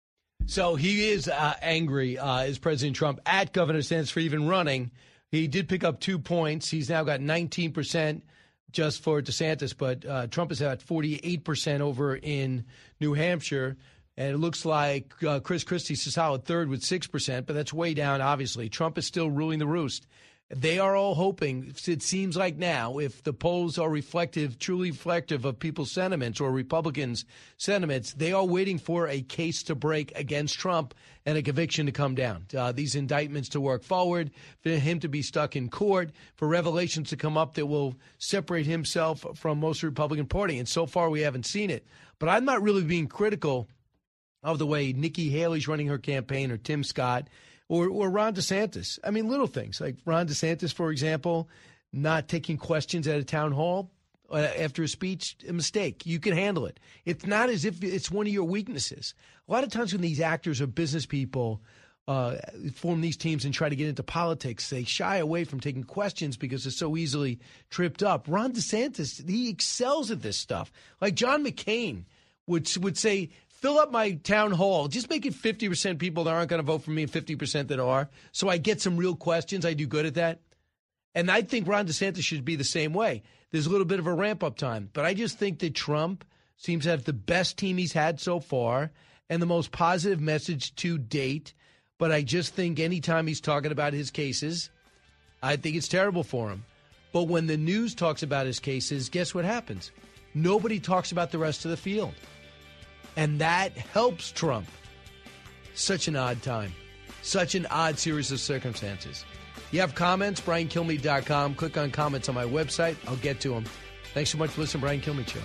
S6: So he is angry, is President Trump, at Governor DeSantis for even running. He did pick up 2 points. He's now got 19% just for DeSantis, but Trump is at 48% over in New Hampshire. And it looks like Chris Christie's a solid third with 6%, but that's way down, obviously. Trump is still ruling the roost. They are all hoping, it seems like now, if the polls are truly reflective of people's sentiments or Republicans' sentiments, they are waiting for a case to break against Trump and a conviction to come down. These indictments to work forward, for him to be stuck in court, for revelations to come up that will separate himself from most of the Republican Party. And so far, we haven't seen it. But I'm not really being critical of the way Nikki Haley's running her campaign or Tim Scott or Ron DeSantis. I mean, little things like Ron DeSantis, for example, not taking questions at a town hall after a speech, a mistake. You can handle it. It's not as if it's one of your weaknesses. A lot of times when these actors or business people form these teams and try to get into politics, they shy away from taking questions because they're so easily tripped up. Ron DeSantis, he excels at this stuff. Like John McCain would say, fill up my town hall. Just make it 50% people that aren't going to vote for me and 50% that are. So I get some real questions. I do good at that. And I think Ron DeSantis should be the same way. There's a little bit of a ramp-up time. But I just think that Trump seems to have the best team he's had so far and the most positive message to date. But I just think anytime he's talking about his cases, I think it's terrible for him. But when the news talks about his cases, guess what happens? Nobody talks about the rest of the field. And that helps Trump. Such an odd time. Such an odd series of circumstances. You have comments, BrianKilmeade.com. Click on comments on my website. I'll get to them. Thanks so much for listening to Brian Kilmeade Show.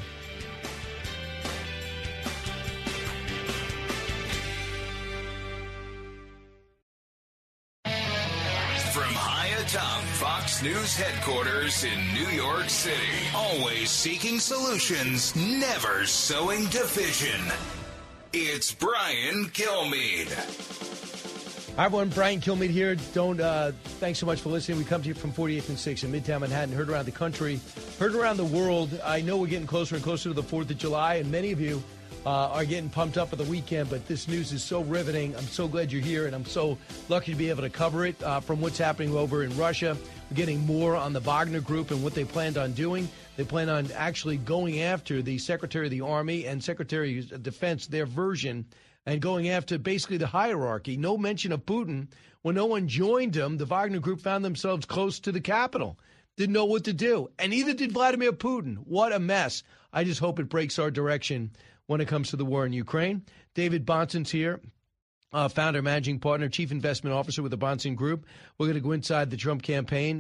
S5: From high atop Fox News headquarters in New York City, always seeking solutions, never sowing division. It's Brian Kilmeade.
S6: Hi, everyone. Brian Kilmeade here. Thanks so much for listening. We come to you from 48th and 6th in Midtown Manhattan. Heard around the country, heard around the world. I know we're getting closer and closer to the 4th of July, and many of you are getting pumped up for the weekend, but this news is so riveting. I'm so glad you're here, and I'm so lucky to be able to cover it from what's happening over in Russia. We're getting more on the Wagner Group and what they planned on doing. They plan on actually going after the Secretary of the Army and Secretary of Defense, their version, and going after basically the hierarchy. No mention of Putin. When no one joined them, the Wagner Group found themselves close to the Capitol. Didn't know what to do. And neither did Vladimir Putin. What a mess. I just hope it breaks our direction when it comes to the war in Ukraine. David Bahnsen's here, founder, managing partner, chief investment officer with the Bahnsen Group. We're going to go inside the Trump campaign,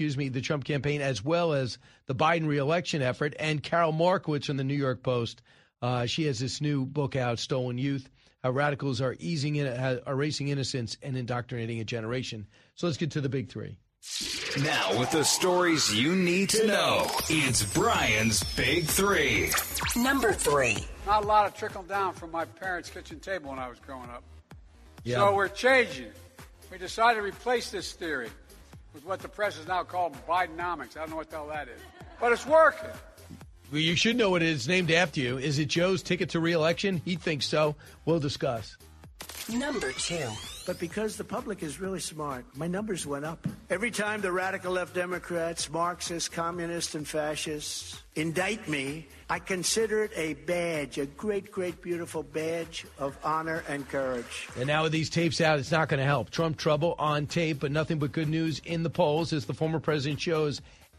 S6: as well as the Biden reelection effort. And Carol Markowitz from the New York Post. She has this new book out, Stolen Youth, how radicals are erasing innocence and indoctrinating a generation. So let's get to the big three.
S5: Now, with the stories you need to know, it's Brian's Big Three.
S11: Number 3.
S7: Not a lot of trickle down from my parents' kitchen table when I was growing up.
S6: Yeah.
S7: So we're changing. We decided to replace this theory with what the press is now called Bidenomics. I don't know what the hell that is. But it's working.
S6: Well, you should know what it is named after you. Is it Joe's ticket to re-election? He thinks so. We'll discuss.
S11: Number 2.
S8: But because the public is really smart, my numbers went up. Every time the radical left Democrats, Marxists, communists, and fascists indict me, I consider it a badge, a great, great, beautiful badge of honor and courage.
S6: And now with these tapes out, it's not going to help. Trump trouble on tape, but nothing but good news in the polls as the former president shows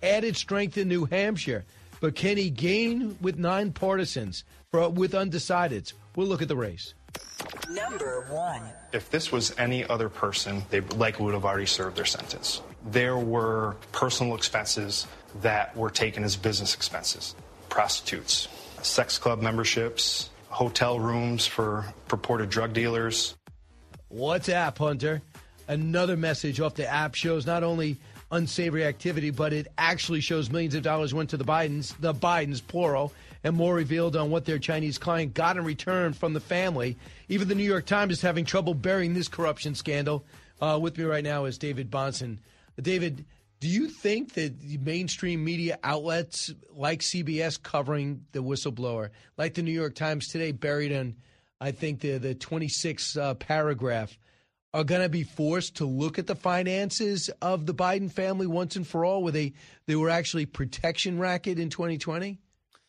S6: added strength in New Hampshire. But can he gain with 9 partisans, with undecideds? We'll look at the race.
S11: Number 1.
S9: If this was any other person, they likely would have already served their sentence. There were personal expenses that were taken as business expenses. Prostitutes, sex club memberships, hotel rooms for purported drug dealers.
S6: What's App Hunter? Another message off the app shows not only unsavory activity, but it actually shows millions of dollars went to the Bidens, plural, and more revealed on what their Chinese client got in return from the family. Even the New York Times is having trouble burying this corruption scandal. With me right now is David Bahnsen. David, do you think that the mainstream media outlets like CBS covering the whistleblower, like the New York Times today buried in, I think, the 26th paragraph, are going to be forced to look at the finances of the Biden family once and for all, where they were actually protection racket in 2020?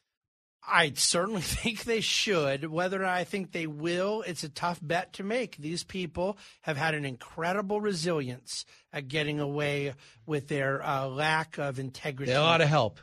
S15: I certainly think they should. Whether I think they will, it's a tough bet to make. These people have had an incredible resilience at getting away with their lack of integrity.
S6: They ought to help.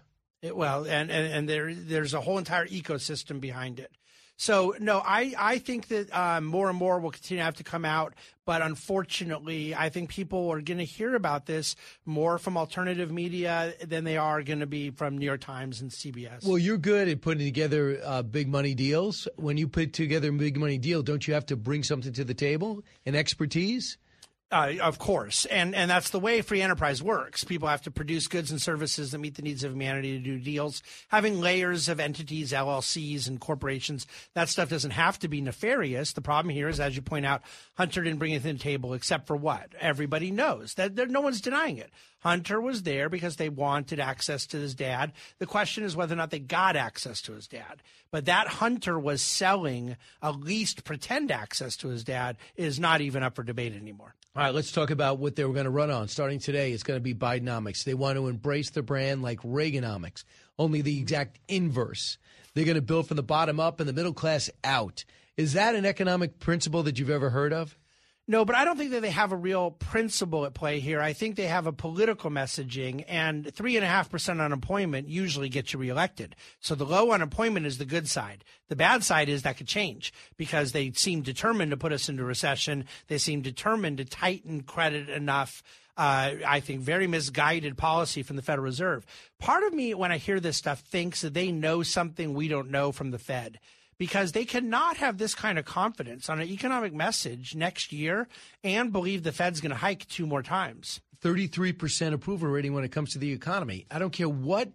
S15: And there's a whole entire ecosystem behind it. So, no, I think that more and more will continue to have to come out. But unfortunately, I think people are going to hear about this more from alternative media than they are going to be from New York Times and CBS.
S6: Well, you're good at putting together big money deals. When you put together a big money deal, don't you have to bring something to the table, an expertise?
S15: Of course. And that's the way free enterprise works. People have to produce goods and services that meet the needs of humanity to do deals. Having layers of entities, LLCs, and corporations, that stuff doesn't have to be nefarious. The problem here is, as you point out, Hunter didn't bring it to the table except for what? Everybody knows. That no one's denying it. Hunter was there because they wanted access to his dad. The question is whether or not they got access to his dad. But that Hunter was selling at least pretend access to his dad is not even up for debate anymore.
S6: All right, let's talk about what they were going to run on. Starting today, it's going to be Bidenomics. They want to embrace the brand like Reaganomics, only the exact inverse. They're going to build from the bottom up and the middle class out. Is that an economic principle that you've ever heard of?
S15: No, but I don't think that they have a real principle at play here. I think they have a political messaging, and 3.5% unemployment usually gets you reelected. So the low unemployment is the good side. The bad side is that could change because they seem determined to put us into recession. They seem determined to tighten credit enough. I think very misguided policy from the Federal Reserve. Part of me, when I hear this stuff, thinks that they know something we don't know from the Fed. Because they cannot have this kind of confidence on an economic message next year and believe the Fed's going to hike 2 more times.
S6: 33% approval rating when it comes to the economy. I don't care what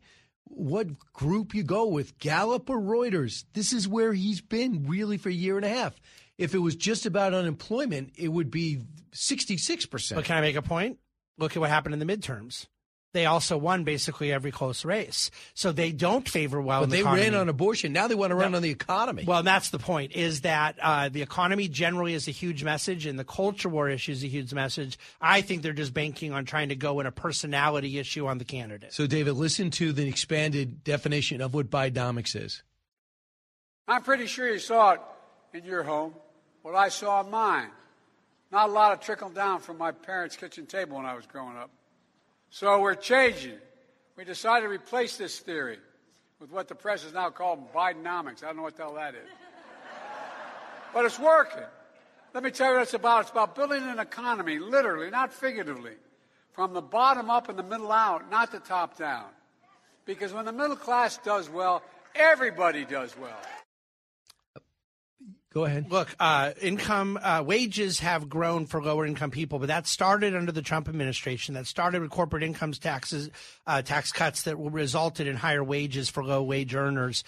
S6: group you go with, Gallup or Reuters. This is where he's been really for a year and a half. If it was just about unemployment, it would be 66%.
S15: But can I make a point? Look at what happened in the midterms. They also won basically every close race. So they don't favor well in the economy.
S6: But they ran on abortion. Now they want to run on the economy.
S15: Well, that's the point, is that the economy generally is a huge message and the culture war issue is a huge message. I think they're just banking on trying to go in a personality issue on the candidate.
S6: So, David, listen to the expanded definition of what Bidenomics is.
S7: I'm pretty sure you saw it in your home, what I saw in mine. Not a lot of trickle down from my parents' kitchen table when I was growing up. So we're changing. We decided to replace this theory with what the press is now called Bidenomics. I don't know what the hell that is. But it's working. Let me tell you what it's about. It's about building an economy, literally, not figuratively, from the bottom up and the middle out, not the top down. Because when the middle class does well, everybody does well.
S6: Go ahead.
S15: Look, wages have grown for lower income people, but that started under the Trump administration. That started with corporate income taxes, tax cuts that resulted in higher wages for low wage earners.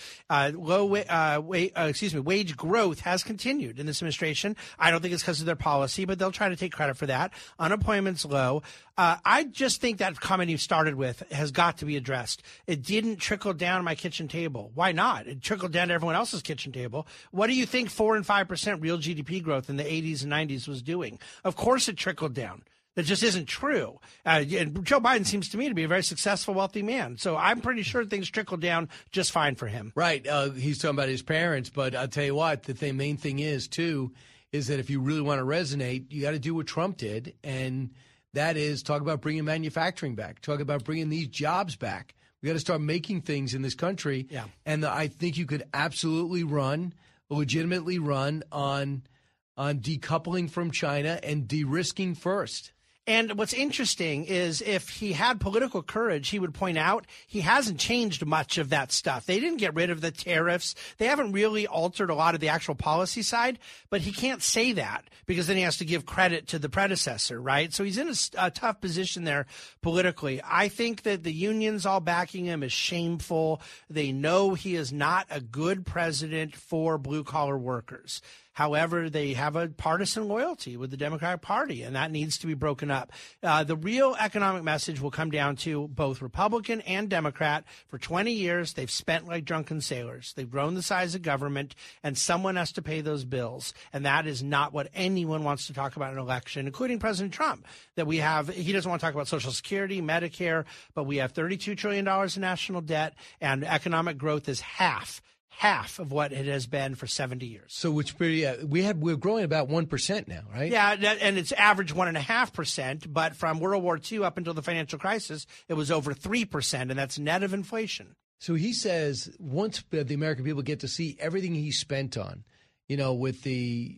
S15: Wage growth has continued in this administration. I don't think it's because of their policy, but they'll try to take credit for that. Unemployment's low. I just think that comment you started with has got to be addressed. It didn't trickle down my kitchen table. Why not? It trickled down to everyone else's kitchen table. What do you think 4 and 5% real GDP growth in the 80s and 90s was doing? Of course it trickled down. That just isn't true. And Joe Biden seems to me to be a very successful, wealthy man. So I'm pretty sure things trickled down just fine for him.
S6: Right. He's talking about his parents. But I'll tell you what, the main thing is, too, is that if you really want to resonate, you got to do what Trump did. And That is, talk about bringing manufacturing back. Talk about bringing these jobs back. We got to start making things in this country.
S15: Yeah.
S6: And I think you could absolutely legitimately run on decoupling from China and de-risking first.
S15: And what's interesting is if he had political courage, he would point out he hasn't changed much of that stuff. They didn't get rid of the tariffs. They haven't really altered a lot of the actual policy side, but he can't say that because then he has to give credit to the predecessor, right? So he's in a tough position there politically. I think that the unions all backing him is shameful. They know he is not a good president for blue-collar workers. However, they have a partisan loyalty with the Democratic Party, and that needs to be broken up. The real economic message will come down to both Republican and Democrat. For 20 years, they've spent like drunken sailors. They've grown the size of government, and someone has to pay those bills. And that is not what anyone wants to talk about in an election, including President Trump. That we have, he doesn't want to talk about Social Security, Medicare, but we have $32 trillion in national debt, and economic growth is half of what it has been for 70 years.
S6: So which we're growing about 1% now, right?
S15: Yeah, and it's average 1.5%, but from World War II up until the financial crisis, it was over 3%, and that's net of inflation.
S6: So he says once the American people get to see everything he spent on, with the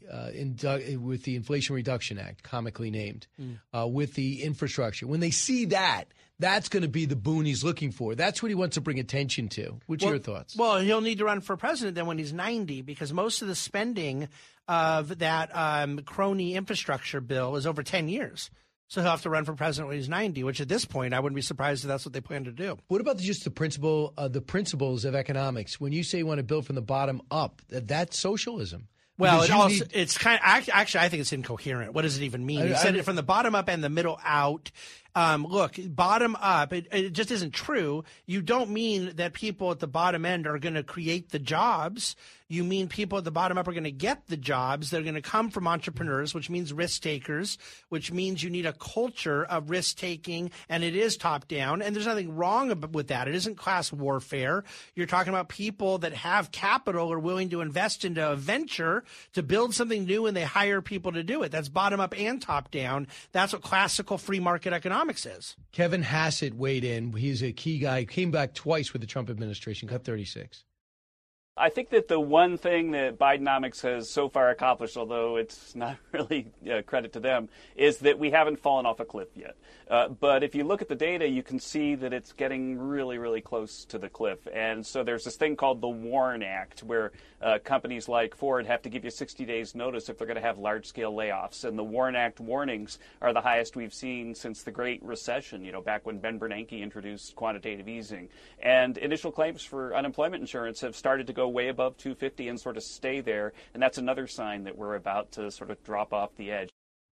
S6: Inflation Reduction Act, comically named, with the infrastructure, when they see that, that's going to be the boon he's looking for. That's what he wants to bring attention to. What's your thoughts?
S15: Well, he'll need to run for president then when he's 90 because most of the spending of that crony infrastructure bill is over 10 years. So he'll have to run for president when he's 90, which at this point I wouldn't be surprised if that's what they plan to do.
S6: What about just the principles of economics? When you say you want to build from the bottom up, that's socialism.
S15: Well, it's kind of actually I think it's incoherent. What does it even mean? He said it from the bottom up and the middle out. Look, bottom up, it just isn't true. You don't mean that people at the bottom end are going to create the jobs. You mean people at the bottom up are going to get the jobs. They're going to come from entrepreneurs, which means risk takers, which means you need a culture of risk taking, and it is top down. And there's nothing wrong with that. It isn't class warfare. You're talking about people that have capital or willing to invest into a venture to build something new, and they hire people to do it. That's bottom up and top down. That's what classical free market economics is.
S6: Kevin Hassett weighed in. He's a key guy. Came back twice with the Trump administration. Cut 36.
S16: I think that the one thing that Bidenomics has so far accomplished, although it's not really credit to them, is that we haven't fallen off a cliff yet. But if you look at the data, you can see that it's getting really, really close to the cliff. And so there's this thing called the WARN Act, where companies like Ford have to give you 60 days notice if they're going to have large-scale layoffs. And the WARN Act warnings are the highest we've seen since the Great Recession, back when Ben Bernanke introduced quantitative easing. And initial claims for unemployment insurance have started to go way above 250 and sort of stay there. And that's another sign that we're about to sort of drop off the edge.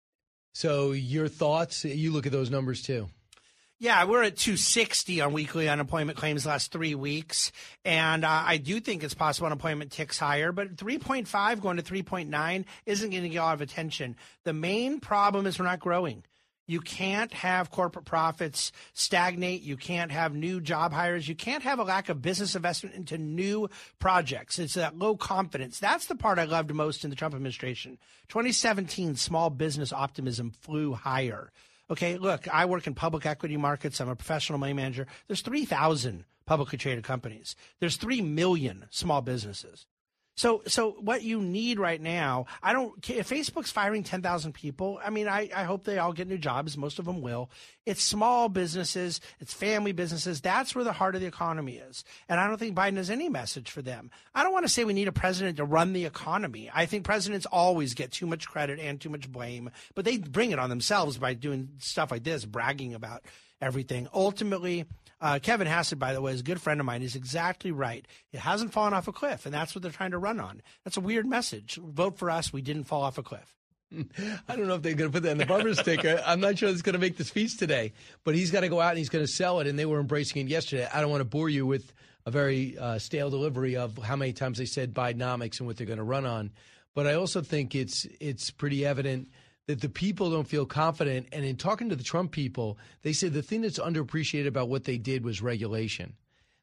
S6: So your thoughts, you look at those numbers too.
S15: Yeah, we're at 260 on weekly unemployment claims the last 3 weeks. And I do think it's possible unemployment ticks higher, but 3.5 going to 3.9 isn't going to get a lot of attention. The main problem is we're not growing. You can't have corporate profits stagnate. You can't have new job hires. You can't have a lack of business investment into new projects. It's that low confidence. That's the part I loved most in the Trump administration. 2017, small business optimism flew higher. Okay, look, I work in public equity markets. I'm a professional money manager. There's 3,000 publicly traded companies. There's 3 million small businesses. So what you need right now, if Facebook's firing 10,000 people, I hope they all get new jobs. Most of them will. It's small businesses. It's family businesses. That's where the heart of the economy is. And I don't think Biden has any message for them. I don't want to say we need a president to run the economy. I think presidents always get too much credit and too much blame, but they bring it on themselves by doing stuff like this, bragging about everything. Ultimately, Kevin Hassett, by the way, is a good friend of mine. He's exactly right. It hasn't fallen off a cliff, and that's what they're trying to run on. That's a weird message. Vote for us. We didn't fall off a cliff.
S6: I don't know if they're going to put that in the bumper sticker. I'm not sure it's going to make the speech today, but he's got to go out and he's going to sell it, and they were embracing it yesterday. I don't want to bore you with a very stale delivery of how many times they said Bidenomics and what they're going to run on, but I also think it's pretty evident that the people don't feel confident. And in talking to the Trump people, they said the thing that's underappreciated about what they did was regulation.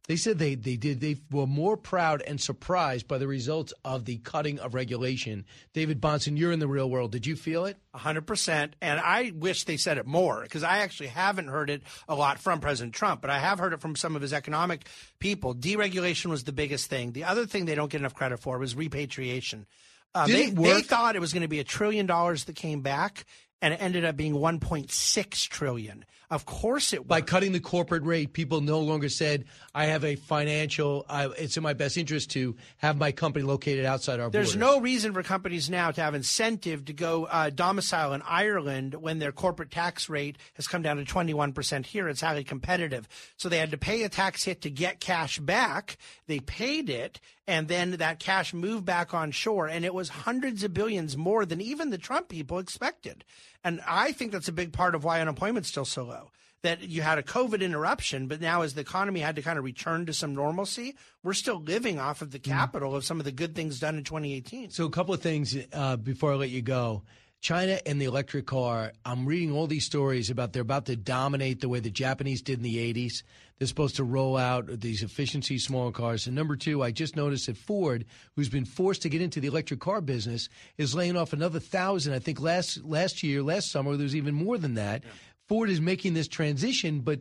S6: They said they were more proud and surprised by the results of the cutting of regulation. David Bahnsen, you're in the real world. Did you feel it?
S15: 100%. And I wish they said it more, because I actually haven't heard it a lot from President Trump, but I have heard it from some of his economic people. Deregulation was the biggest thing. The other thing they don't get enough credit for was repatriation. They thought it was going to be $1 trillion that came back, and it ended up being $1.6 trillion. Of course it was.
S6: By cutting the corporate rate, people no longer said, I have a financial, it's in my best interest to have my company located outside our borders.
S15: There's no reason for companies now to have incentive to go domicile in Ireland when their corporate tax rate has come down to 21% here. It's highly competitive. So they had to pay a tax hit to get cash back. They paid it, and then that cash moved back on shore, and it was hundreds of billions more than even the Trump people expected. And I think that's a big part of why unemployment's still so low. That you had a COVID interruption, but now as the economy had to kind of return to some normalcy, we're still living off of the capital of some of the good things done in 2018.
S6: So a couple of things before I let you go. China and the electric car, I'm reading all these stories about they're about to dominate the way the Japanese did in the 80s. They're supposed to roll out these efficiency smaller cars. And number two, I just noticed that Ford, who's been forced to get into the electric car business, is laying off another 1,000. I think last summer, there was even more than that. Yeah. Ford is making this transition, but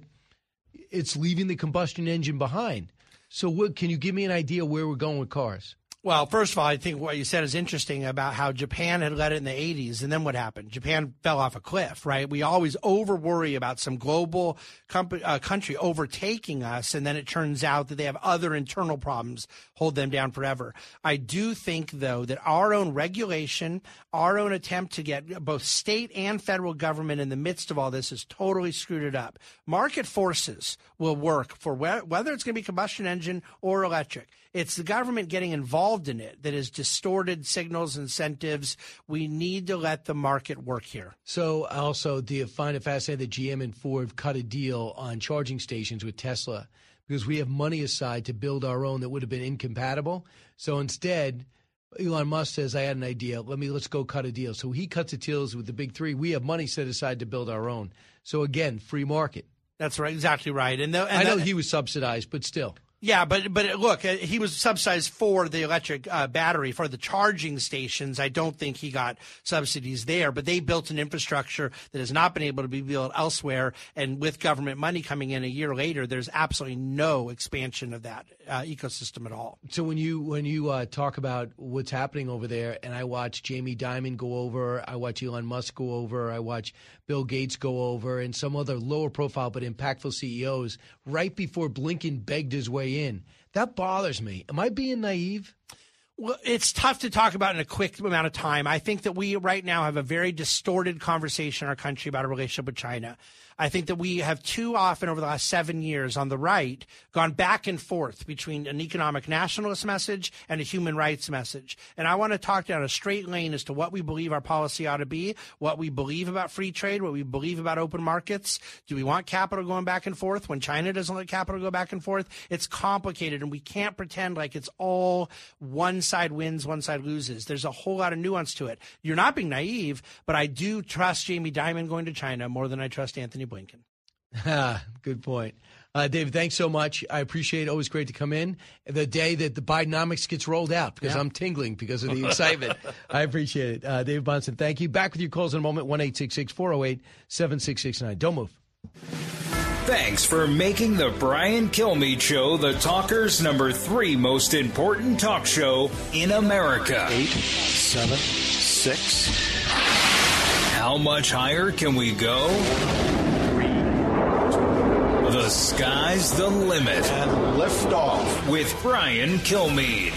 S6: it's leaving the combustion engine behind. So can you give me an idea where we're going with cars?
S15: Well, first of all, I think what you said is interesting about how Japan had led it in the 80s, and then what happened? Japan fell off a cliff, right? We always over-worry about some global country overtaking us, and then it turns out that they have other internal problems hold them down forever. I do think, though, that our own regulation, our own attempt to get both state and federal government in the midst of all this has totally screwed it up. Market forces will work for whether it's going to be combustion engine or electric. It's the government getting involved in it that has distorted signals, incentives. We need to let the market work here.
S6: So also, do you find it fascinating that GM and Ford cut a deal on charging stations with Tesla because we have money aside to build our own that would have been incompatible? So instead, Elon Musk says, I had an idea. Let's go cut a deal. So he cuts the deals with the big three. We have money set aside to build our own. So again, free market.
S15: That's right, exactly right.
S6: I know he was subsidized, but still.
S15: Yeah, but look, he was subsidized for the electric battery, for the charging stations. I don't think he got subsidies there, but they built an infrastructure that has not been able to be built elsewhere. And with government money coming in a year later, there's absolutely no expansion of that ecosystem at all.
S6: So when you talk about what's happening over there, and I watch Jamie Dimon go over, I watch Elon Musk go over, I watch Bill Gates go over, and some other lower profile but impactful CEOs right before Blinken begged his way in. That bothers me. Am I being naive?
S15: Well, it's tough to talk about in a quick amount of time. I think that we right now have a very distorted conversation in our country about our relationship with China. I think that we have too often over the last 7 years on the right gone back and forth between an economic nationalist message and a human rights message. And I want to talk down a straight lane as to what we believe our policy ought to be, what we believe about free trade, what we believe about open markets. Do we want capital going back and forth when China doesn't let capital go back and forth? It's complicated, and we can't pretend like it's all one side wins, one side loses. There's a whole lot of nuance to it. You're not being naive, but I do trust Jamie Dimon going to China more than I trust Anthony Blinken.
S6: Good point. David, thanks so much. I appreciate it. Always great to come in the day that the Bidenomics gets rolled out because I'm tingling because of the excitement. I appreciate it. David Bahnsen, thank you. Back with your calls in a moment, 1-866-408-7669. Don't move.
S5: Thanks for making the Brian Kilmeade Show the talker's number 3 most important talk show in America.
S1: 8, 7, 6.
S5: How much higher can we go? The sky's the limit.
S1: And lift off
S5: with Brian Kilmeade.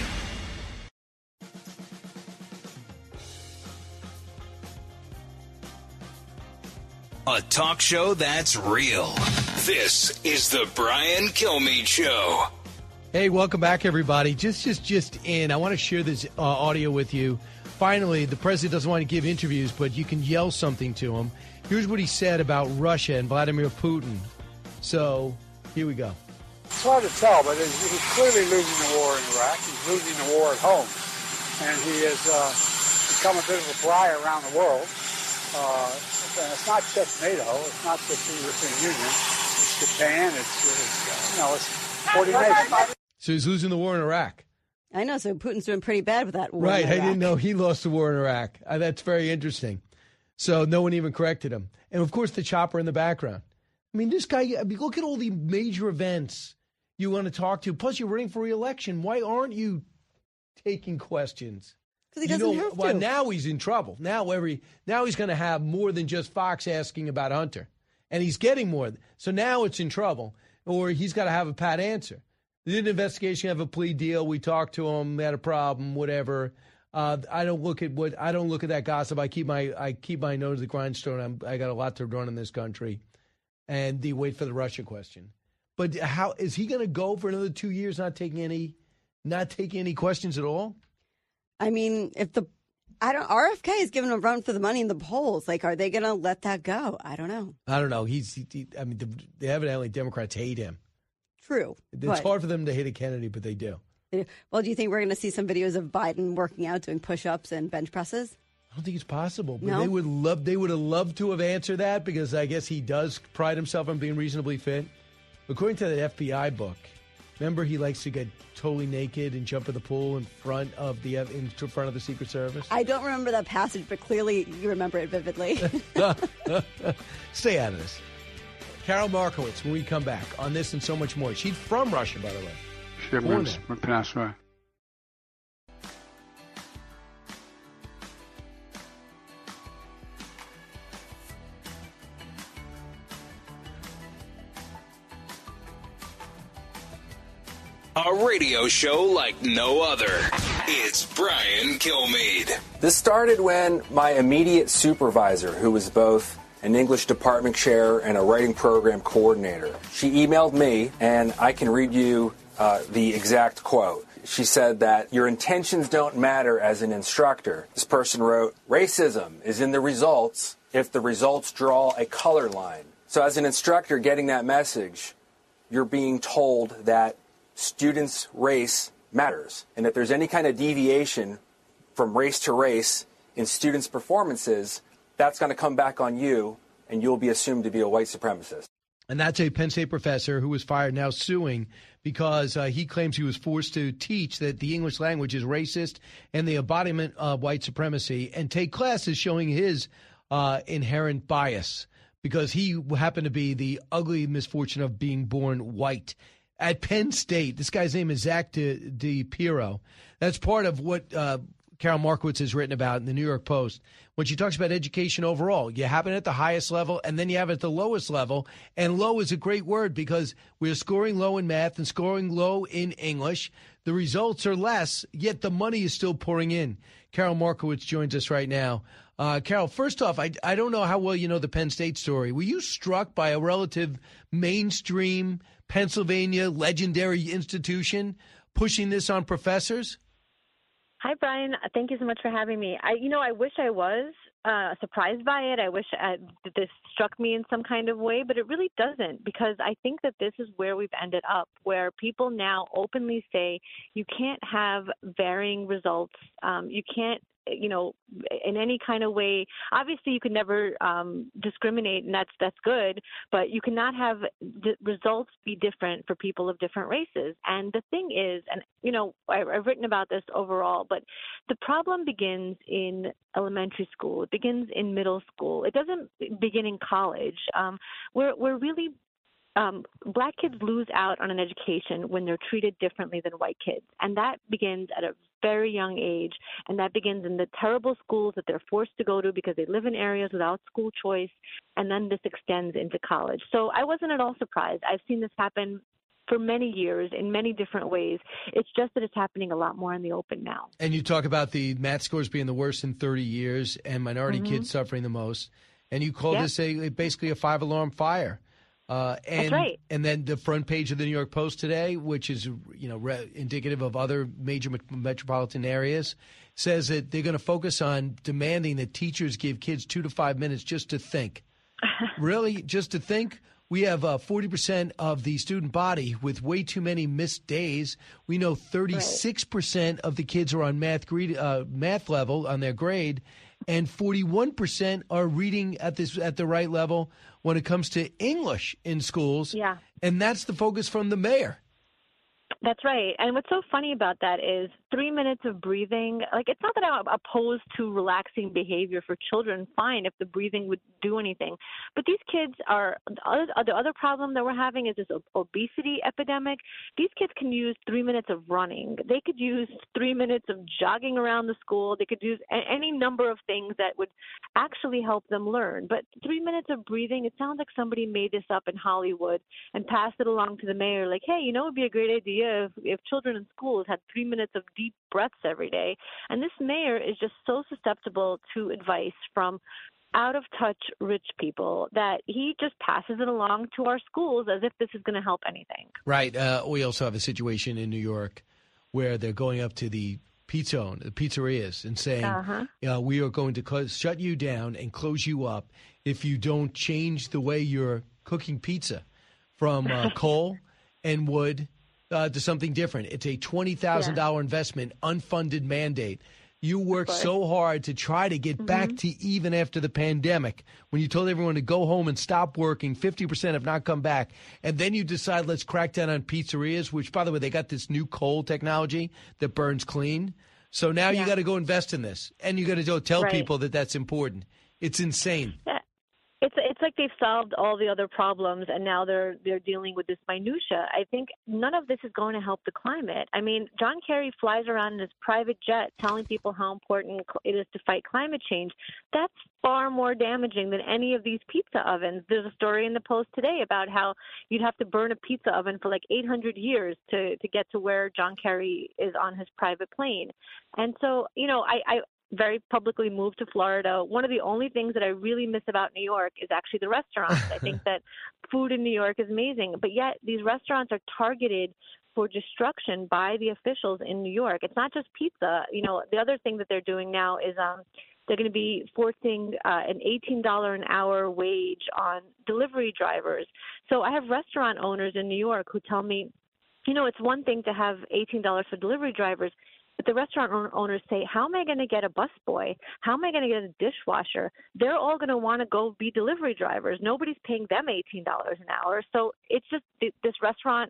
S5: A talk show that's real. This is the Brian Kilmeade Show.
S6: Hey, welcome back, everybody. Just in. I want to share this audio with you. Finally, the president doesn't want to give interviews, but you can yell something to him. Here's what he said about Russia and Vladimir Putin. So, here we go.
S7: It's hard to tell, but he's clearly losing the war in Iraq. He's losing the war at home. And he has become a bit of a pariah around the world. And it's not just NATO. It's not just the European Union. It's Japan. It's
S6: So he's losing the war in Iraq.
S17: I know, so Putin's doing pretty bad with that war.
S6: Right, I didn't know he lost the war in Iraq. That's very interesting. So no one even corrected him. And, of course, the chopper in the background. I mean, this guy, look at all the major events you want to talk to. Plus, you're running for re-election. Why aren't you taking questions?
S17: Because he doesn't have to.
S6: Well, now he's in trouble. Now he's going to have more than just Fox asking about Hunter. And he's getting more. So now it's in trouble. Or he's got to have a pat answer. They did an investigation, have a plea deal. We talked to him, had a problem, whatever. I don't look at that gossip. I keep my nose to the grindstone. I got a lot to run in this country, and you wait for the Russia question. But how is he going to go for another 2 years, not taking any questions at all? I mean,
S17: RFK is giving a run for the money in the polls. Like, are they going to let that go? I don't know.
S6: I don't know. Evidently Democrats hate him.
S17: True.
S6: It's hard for them to hate a Kennedy, but they do.
S17: Well, do you think we're going to see some videos of Biden working out, doing push-ups and bench presses?
S6: I don't think it's possible. But
S17: no?
S6: They would have loved to have answered that because I guess he does pride himself on being reasonably fit. According to that FBI book, remember he likes to get totally naked and jump in the pool in front of the Secret Service?
S17: I don't remember that passage, but clearly you remember it vividly.
S6: Stay out of this. Carol Markowitz, when we come back on this and so much more. She's from Russia, by the way.
S5: A radio show like no other. It's Brian Kilmeade.
S18: This started when my immediate supervisor, who was both an English department chair and a writing program coordinator, she emailed me, and I can read you the exact quote. She said that your intentions don't matter as an instructor. This person wrote, racism is in the results if the results draw a color line. So as an instructor getting that message, you're being told that students' race matters. And if there's any kind of deviation from race to race in students' performances, that's going to come back on you, and you'll be assumed to be a white supremacist.
S6: And that's a Penn State professor who was fired, now suing because he claims he was forced to teach that the English language is racist and the embodiment of white supremacy and take classes showing his inherent bias because he happened to be the ugly misfortune of being born white. At Penn State, this guy's name is Zach DiPiero. That's part of what Carol Markowitz has written about in the New York Post when she talks about education overall. You have it at the highest level, and then you have it at the lowest level. And low is a great word because we're scoring low in math and scoring low in English. The results are less, yet the money is still pouring in. Carol Markowitz joins us right now. Carol, first off, I don't know how well you know the Penn State story. Were you struck by a relative mainstream Pennsylvania legendary institution pushing this on professors?
S19: Hi, Brian. Thank you so much for having me. I wish I was surprised by it. I wish that this struck me in some kind of way, but it really doesn't, because I think that this is where we've ended up, where people now openly say you can't have varying results. You can't, in any kind of way. Obviously, you could never discriminate, and that's good, but you cannot have the results be different for people of different races. And the thing is, and I've written about this overall, but the problem begins in elementary school. It begins in middle school. It doesn't begin in college. We're really Black kids lose out on an education when they're treated differently than white kids. And that begins at a very young age. And that begins in the terrible schools that they're forced to go to because they live in areas without school choice. And then this extends into college. So I wasn't at all surprised. I've seen this happen for many years in many different ways. It's just that it's happening a lot more in the open now.
S6: And you talk about the math scores being the worst in 30 years and minority kids suffering the most. And you call this basically a 5-alarm fire.
S19: That's right.
S6: And then the front page of the New York Post today, which is indicative of other major metropolitan areas, says that they're going to focus on demanding that teachers give kids 2 to 5 minutes just to think. Really, just to think? We have 40% of the student body with way too many missed days. We know 36% of the kids are on math level on their grade, and 41% are reading at the right level when it comes to English in schools.
S19: Yeah.
S6: And that's the focus from the mayor.
S19: That's right. And what's so funny about that is 3 minutes of breathing. Like, it's not that I'm opposed to relaxing behavior for children. Fine, if the breathing would do anything. But these kids are, the other problem that we're having is this obesity epidemic. These kids can use 3 minutes of running. They could use 3 minutes of jogging around the school. They could use any number of things that would actually help them learn. But 3 minutes of breathing, it sounds like somebody made this up in Hollywood and passed it along to the mayor. Like, hey, it would be a great idea if children in schools had 3 minutes of deep breaths every day. And this mayor is just so susceptible to advice from out-of-touch rich people that he just passes it along to our schools as if this is going to help anything.
S6: Right. We also have a situation in New York where they're going up to the pizzerias, and saying, we are going to shut you down and close you up if you don't change the way you're cooking pizza from coal and wood to something different. It's a $20,000 investment, unfunded mandate. You worked so hard to try to get back to even after the pandemic, when you told everyone to go home and stop working. 50% have not come back. And then you decide, let's crack down on pizzerias, which, by the way, they got this new coal technology that burns clean. So now you got to go invest in this, and you got to go tell people that that's important. It's insane.
S19: Yeah. It's like they've solved all the other problems, and now they're dealing with this minutia. I think none of this is going to help the climate. I mean, John Kerry flies around in his private jet telling people how important it is to fight climate change. That's far more damaging than any of these pizza ovens. There's a story in the Post today about how you'd have to burn a pizza oven for like 800 years to get to where John Kerry is on his private plane. And so, I very publicly moved to Florida. One of the only things that I really miss about New York is actually the restaurants. I think that food in New York is amazing, but yet these restaurants are targeted for destruction by the officials in New York. It's not just pizza. The other thing that they're doing now is they're going to be forcing an $18 an hour wage on delivery drivers. So I have restaurant owners in New York who tell me, it's one thing to have $18 for delivery drivers, but the restaurant owners say, how am I going to get a busboy? How am I going to get a dishwasher? They're all going to want to go be delivery drivers. Nobody's paying them $18 an hour. So it's just this restaurant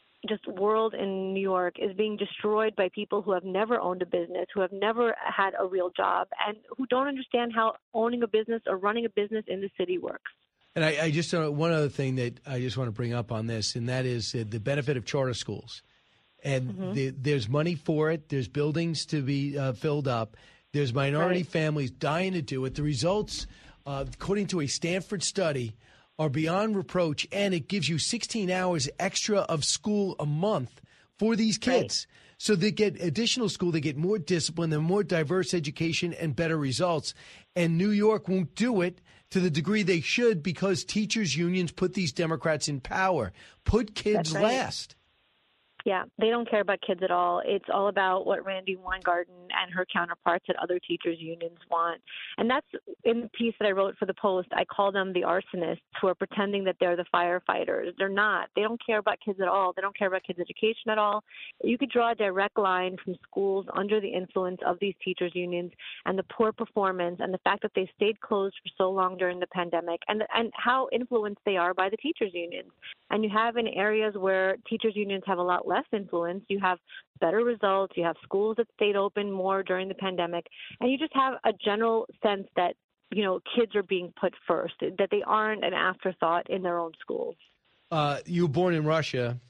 S19: world in New York is being destroyed by people who have never owned a business, who have never had a real job, and who don't understand how owning a business or running a business in the city works.
S6: And I just one other thing that I just want to bring up on this, and that is the benefit of charter schools. And there's money for it. There's buildings to be filled up. There's minority families dying to do it. The results, according to a Stanford study, are beyond reproach, and it gives you 16 hours extra of school a month for these kids. So they get additional school, they get more discipline, and more diverse education and better results. And New York won't do it to the degree they should because teachers' unions put these Democrats in power. Put kids last.
S19: Yeah, they don't care about kids at all. It's all about what Randi Weingarten and her counterparts at other teachers' unions want. And that's in the piece that I wrote for the Post. I call them the arsonists who are pretending that they're the firefighters. They're not. They don't care about kids at all. They don't care about kids' education at all. You could draw a direct line from schools under the influence of these teachers' unions and the poor performance and the fact that they stayed closed for so long during the pandemic and how influenced they are by the teachers' unions. And you have in areas where teachers' unions have a lot less influence, you have better results, you have schools that stayed open more during the pandemic, and you just have a general sense that, kids are being put first, that they aren't an afterthought in their own schools.
S6: You were born in Russia.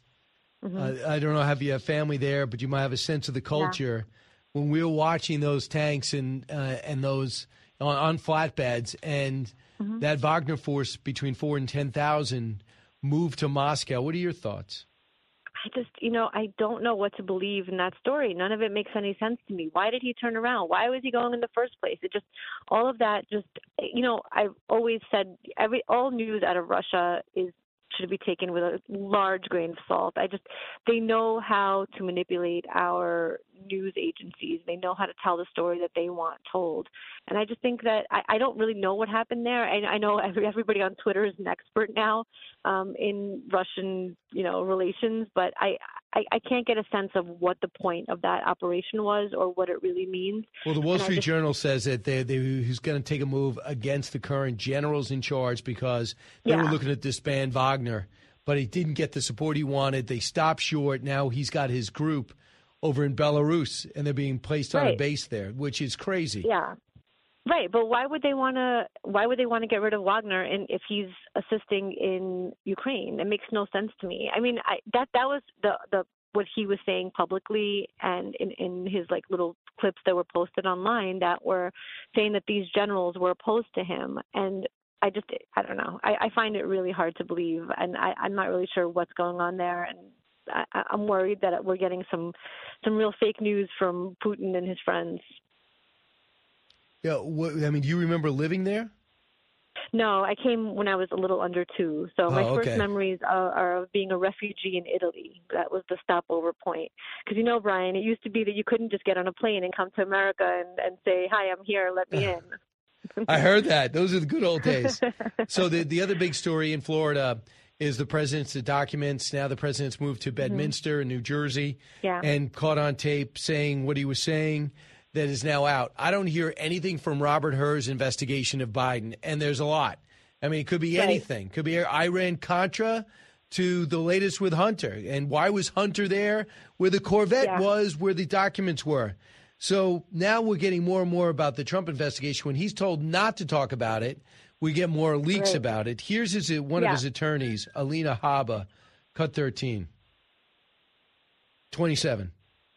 S6: I don't know if you have family there, but you might have a sense of the culture. Yeah. When we were watching those tanks and those on flatbeds and that Wagner force between 4,000 and 10,000 moved to Moscow, what are your thoughts?
S19: I don't know what to believe in that story. None of it makes any sense to me. Why did he turn around? Why was he going in the first place? All of that I've always said all news out of Russia should be taken with a large grain of salt. They know how to manipulate our news agencies. They know how to tell the story that they want told. And I just think that I don't really know what happened there. I know everybody on Twitter is an expert now in Russian, relations, but I can't get a sense of what the point of that operation was or what it really means.
S6: Well, the Wall Street Journal says that he's going to take a move against the current generals in charge because they were looking to disband Wagner. but he didn't get the support he wanted. They stopped short. Now he's got his group over in Belarus, and they're being placed on a base there, which is crazy.
S19: Yeah. Right, but why would they want to get rid of Wagner if he's assisting in Ukraine? It makes no sense to me. I mean, that was the what he was saying publicly and in his like little clips that were posted online that were saying that these generals were opposed to him. And I don't know. I find it really hard to believe, and I'm not really sure what's going on there. And I'm worried that we're getting some real fake news from Putin and his friends.
S6: Yeah, I mean, do you remember living there?
S19: No, I came when I was a little under 2. So my first memories are of being a refugee in Italy. That was the stopover point. Because, Brian, it used to be that you couldn't just get on a plane and come to America and say, hi, I'm here, let me in.
S6: I heard that. Those are the good old days. So the other big story in Florida is the president's documents. Now the president's moved to Bedminster in New Jersey and caught on tape saying what he was saying. That is now out. I don't hear anything from Robert Hur's investigation of Biden, and there's a lot. I mean, it could be anything. Could be Iran-Contra to the latest with Hunter. And why was Hunter there? Where the Corvette was, where the documents were. So now we're getting more and more about the Trump investigation. When he's told not to talk about it, we get more leaks about it. Here's one of his attorneys, Alina Habba, cut 13. 27.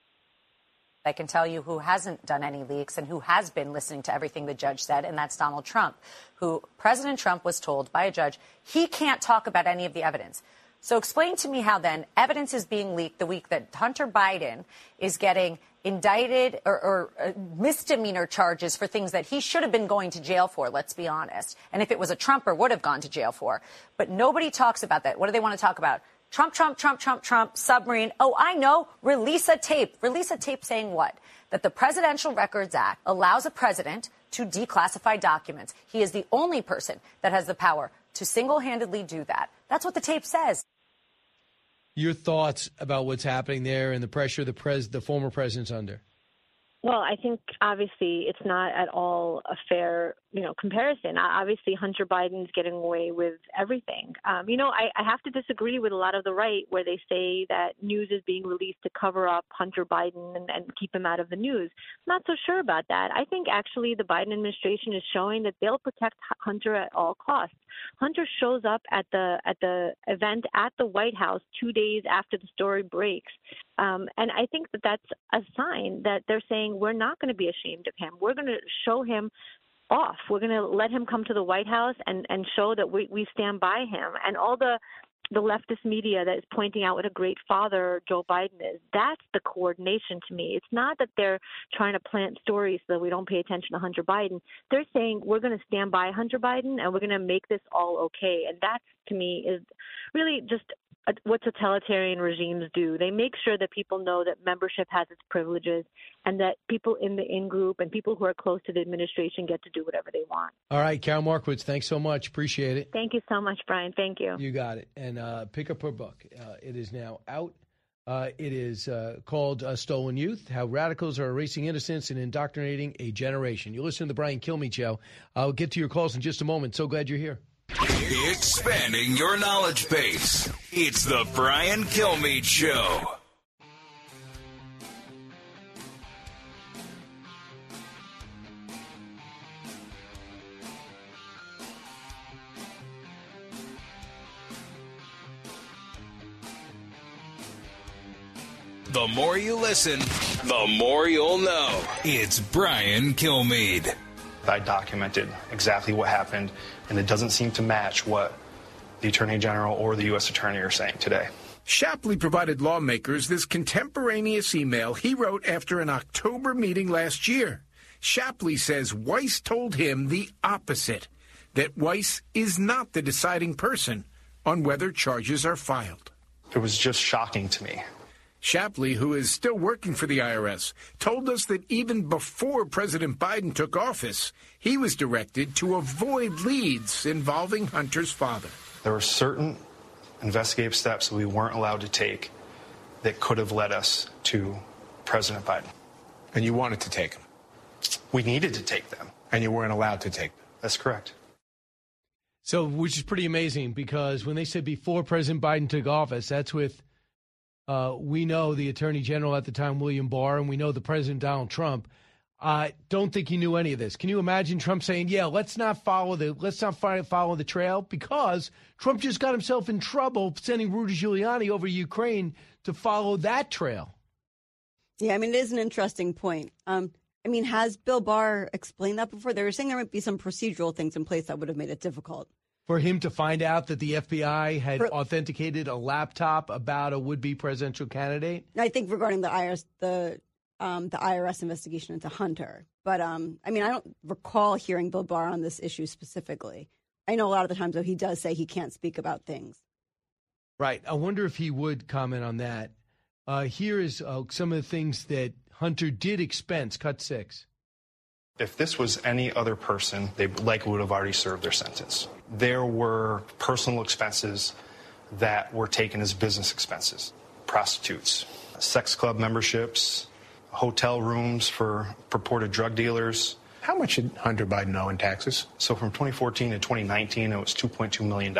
S20: I can tell you who hasn't done any leaks and who has been listening to everything the judge said, and that's Donald Trump, who President Trump was told by a judge he can't talk about any of the evidence. So explain to me how then evidence is being leaked the week that Hunter Biden is getting indicted or misdemeanor charges for things that he should have been going to jail for, let's be honest. And if it was a Trumper, would have gone to jail for. But nobody talks about that. What do they want to talk about? Trump, submarine. Oh, I know. Release a tape. Release a tape saying what? That the Presidential Records Act allows a president to declassify documents. He is the only person that has the power to single-handedly do that. That's what the tape says.
S6: Your thoughts about what's happening there and the pressure the former president's under?
S19: Well, I think obviously it's not at all a fair, comparison. Obviously, Hunter Biden's getting away with everything. I have to disagree with a lot of the right where they say that news is being released to cover up Hunter Biden and keep him out of the news. I'm not so sure about that. I think actually the Biden administration is showing that they'll protect Hunter at all costs. Hunter shows up at the event at the White House 2 days after the story breaks. And I think that that's a sign that they're saying we're not going to be ashamed of him. We're going to show him off. We're going to let him come to the White House and show that we stand by him. And all the leftist media that is pointing out what a great father Joe Biden is, that's the coordination to me. It's not that they're trying to plant stories so that we don't pay attention to Hunter Biden. They're saying we're going to stand by Hunter Biden and we're going to make this all okay. And that, to me, is really just what totalitarian regimes do. They make sure that people know that membership has its privileges and that people in the in-group and people who are close to the administration get to do whatever they want.
S6: All right, Carol Markowitz, thanks so much. Appreciate it.
S19: Thank you so much, Brian. Thank you.
S6: You got it. And pick up her book. It is now out. It is called Stolen Youth, How Radicals Are Erasing Innocence and Indoctrinating a Generation. You listen to the Brian Kilmeade Show. I'll get to your calls in just a moment. So glad you're here.
S5: Expanding your knowledge base. It's the Brian Kilmeade Show. The more you listen, the more you'll know. It's Brian Kilmeade.
S9: I documented exactly what happened, and it doesn't seem to match what the Attorney General or the U.S. Attorney are saying today.
S21: Shapley provided lawmakers this contemporaneous email he wrote after an October meeting last year. Shapley says Weiss told him the opposite, that Weiss is not the deciding person on whether charges are filed.
S9: It was just shocking to me.
S21: Shapley, who is still working for the IRS, told us that even before President Biden took office, he was directed to avoid leads involving Hunter's father.
S9: There were certain investigative steps that we weren't allowed to take that could have led us to President Biden.
S21: And you wanted to take them?
S9: We needed to take them.
S21: And you weren't allowed to take them?
S9: That's correct.
S6: So, which is pretty amazing because when they said before President Biden took office, that's with, we know the Attorney General at the time, William Barr, and we know the President Donald Trump. I don't think he knew any of this. Can you imagine Trump saying, "Yeah, let's not follow the trail," because Trump just got himself in trouble sending Rudy Giuliani over Ukraine to follow that trail.
S17: Yeah, I mean, it is an interesting point. I mean, has Bill Barr explained that before? They were saying there might be some procedural things in place that would have made it difficult.
S6: For him to find out that the FBI had authenticated a laptop about a would-be presidential candidate?
S17: I think regarding the IRS investigation into Hunter. But, I mean, I don't recall hearing Bill Barr on this issue specifically. I know a lot of the times, though, he does say he can't speak about things.
S6: Right. I wonder if he would comment on that. Here is some of the things that Hunter did expense. Cut 6.
S9: If this was any other person, they likely would have already served their sentence. There were personal expenses that were taken as business expenses. Prostitutes, sex club memberships, hotel rooms for purported drug dealers.
S21: How much did Hunter Biden owe in taxes?
S9: So from 2014 to 2019, it was $2.2 million.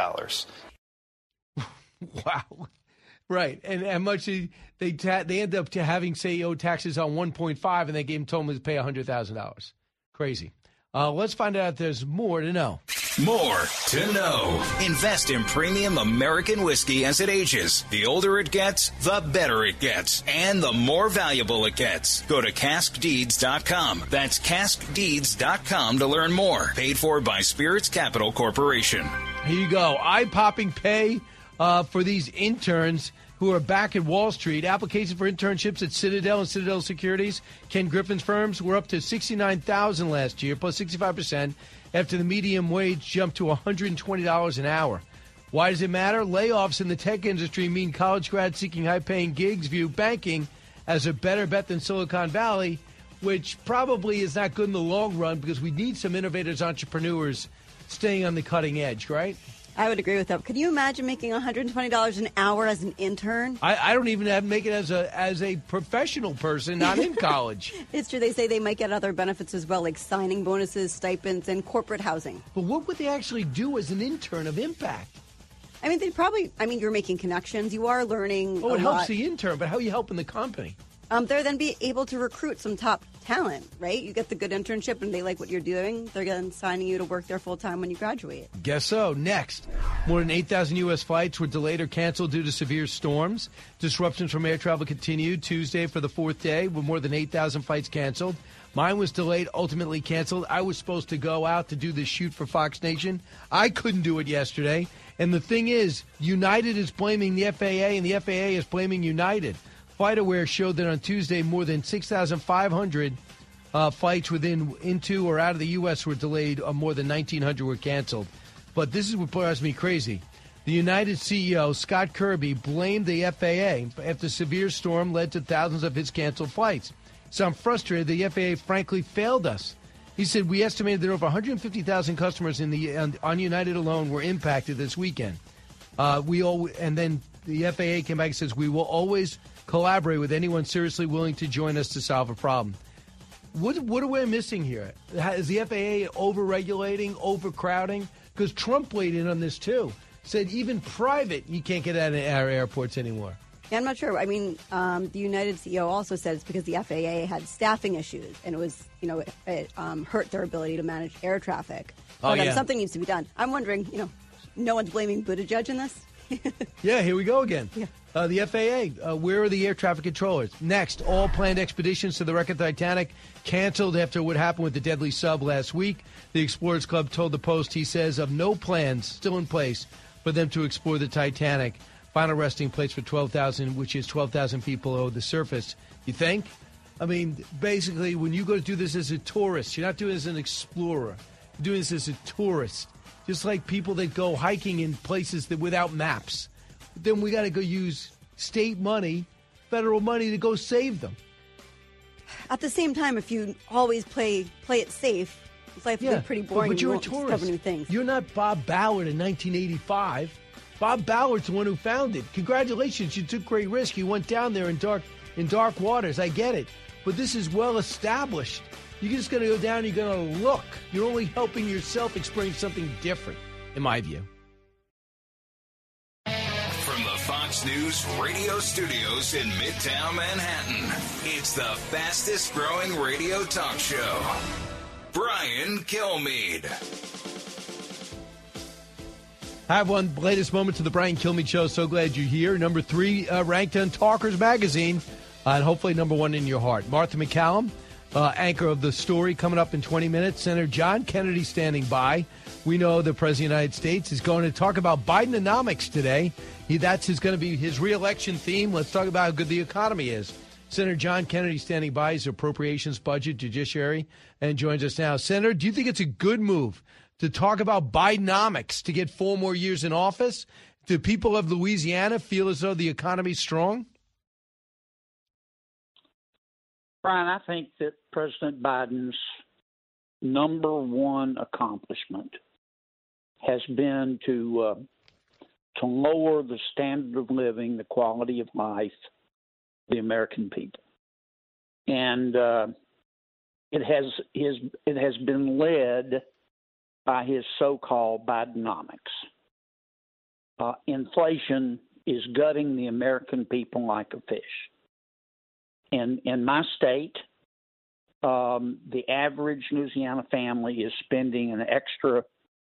S6: Wow. Right. And how much they ended up having, say, he owed taxes on 1.5, and they told him to pay $100,000. Crazy. Let's find out if there's more to know.
S5: More to know. Invest in premium American whiskey as it ages. The older it gets, the better it gets. And the more valuable it gets. Go to caskdeeds.com. That's caskdeeds.com to learn more. Paid for by Spirits Capital Corporation.
S6: Here you go. Eye-popping pay for these interns who are back at Wall Street. Applications for internships at Citadel and Citadel Securities, Ken Griffin's firms, were up to $69,000 last year, plus 65%, after the median wage jumped to $120 an hour. Why does it matter? Layoffs in the tech industry mean college grads seeking high-paying gigs view banking as a better bet than Silicon Valley, which probably is not good in the long run because we need some innovators, entrepreneurs staying on the cutting edge, right?
S17: I would agree with that. Could you imagine making $120 an hour as an intern?
S6: I don't even have to make it as a professional person, not in college.
S17: It's true. They say they might get other benefits as well, like signing bonuses, stipends, and corporate housing.
S6: But what would they actually do as an intern of impact?
S17: I mean, you're making connections. You are learning
S6: Oh, it
S17: a
S6: helps
S17: lot.
S6: the intern, but how are you helping the company?
S17: They're then be able to recruit some top talent, right? You get the good internship and they like what you're doing. They're then signing you to work there full time when you graduate.
S6: Guess so. Next, more than 8,000 U.S. flights were delayed or canceled due to severe storms. Disruptions from air travel continued Tuesday for the fourth day with more than 8,000 flights canceled. Mine was delayed, ultimately canceled. I was supposed to go out to do this shoot for Fox Nation. I couldn't do it yesterday. And the thing is, United is blaming the FAA and the FAA is blaming United. FlightAware showed that on Tuesday, more than 6,500 flights into or out of the U.S. were delayed. More than 1,900 were canceled. But this is what drives me crazy. The United CEO, Scott Kirby, blamed the FAA after severe storm led to thousands of his canceled flights. So I'm frustrated the FAA frankly failed us. He said, we estimated that over 150,000 customers on United alone were impacted this weekend. And then the FAA came back and says, we will always collaborate with anyone seriously willing to join us to solve a problem. What are we missing here? Is the FAA over-regulating, overcrowding? Because Trump weighed in on this, too. Said even private, you can't get out of our airports anymore.
S17: Yeah, I'm not sure. I mean, the United CEO also said it's because the FAA had staffing issues, and it was, it hurt their ability to manage air traffic. But something needs to be done. I'm wondering, no one's blaming Buttigieg in this?
S6: Yeah, here we go again.
S17: Yeah.
S6: The FAA, where are the air traffic controllers? Next, all planned expeditions to the wreck of Titanic canceled after what happened with the deadly sub last week. The Explorers Club told the Post, he says, of no plans still in place for them to explore the Titanic. Final resting place for 12,000, which is 12,000 people below the surface. You think? I mean, basically, when you go to do this as a tourist, you're not doing this as an explorer. You're doing this as a tourist. Just like people that go hiking in places that without maps. Then we got to go use state money, federal money to go save them.
S17: At the same time, if you always play it safe, life will be pretty boring.
S6: But you're a
S17: won't
S6: tourist.
S17: discover new things.
S6: You're not Bob Ballard in 1985. Bob Ballard's the one who found it. Congratulations, you took great risk. You went down there in dark waters. I get it. But this is well established. You're just going to go down and you're going to look. You're only helping yourself experience something different. in my view.
S5: From the Fox News radio studios in Midtown Manhattan, it's the fastest growing radio talk show. Brian Kilmeade.
S6: I have one latest moment to the Brian Kilmeade Show. So glad you're here. Number 3 ranked on Talkers Magazine, and hopefully number 1 in your heart. Martha MacCallum, anchor of the story, coming up in 20 minutes. Senator John Kennedy standing by. We know the President of the United States is going to talk about Bidenomics today. That's going to be his re-election theme. Let's talk about how good the economy is. Senator John Kennedy standing by. His Appropriations, Budget, Judiciary, and joins us now. Senator, do you think it's a good move to talk about Bidenomics to get 4 more years in office? Do people of Louisiana feel as though the economy's strong?
S2: Brian, I think that President Biden's number 1 accomplishment has been to lower the standard of living, the quality of life, of the American people, and it has been led by his so-called Bidenomics. Inflation is gutting the American people like a fish. In my state, the average Louisiana family is spending an extra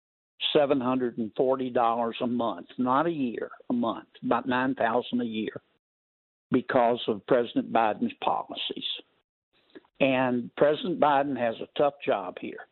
S2: $740 a month, not a year, a month, about $9,000 a year, because of President Biden's policies. And President Biden has a tough job here.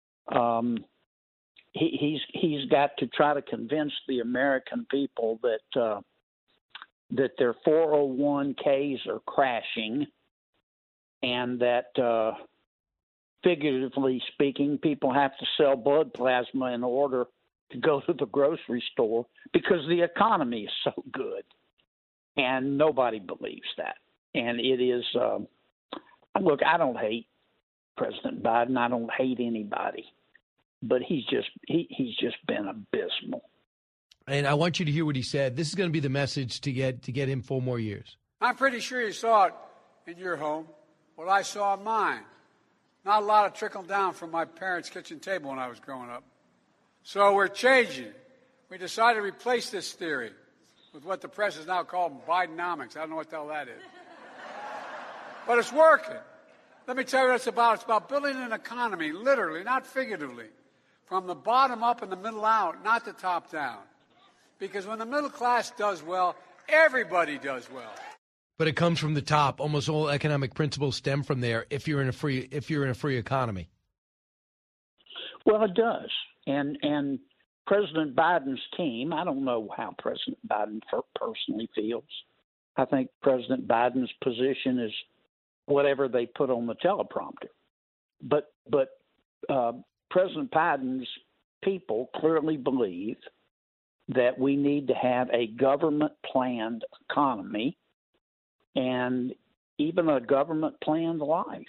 S2: He's got to try to convince the American people that their 401ks are crashing, and that figuratively speaking, people have to sell blood plasma in order to go to the grocery store because the economy is so good. And nobody believes that. And it is, look, I don't hate President Biden. I don't hate anybody. But he's just been abysmal.
S6: And I want you to hear what he said. This is going to be the message to get him 4 more years.
S7: I'm pretty sure you saw it in your home, what I saw in mine. Not a lot of trickle down from my parents' kitchen table when I was growing up. So we're changing. We decided to replace this theory with what the press is now called Bidenomics. I don't know what the hell that is. But it's working. Let me tell you what it's about. It's about building an economy, literally, not figuratively, from the bottom up and the middle out, not the top down. Because when the middle class does well, everybody does well.
S6: But it comes from the top. Almost all economic principles stem from there. If you're in a free economy.
S2: Well, it does. And President Biden's team, I don't know how President Biden personally feels. I think President Biden's position is whatever they put on the teleprompter. But President Biden's people clearly believe that we need to have a government-planned economy and even a government-planned life.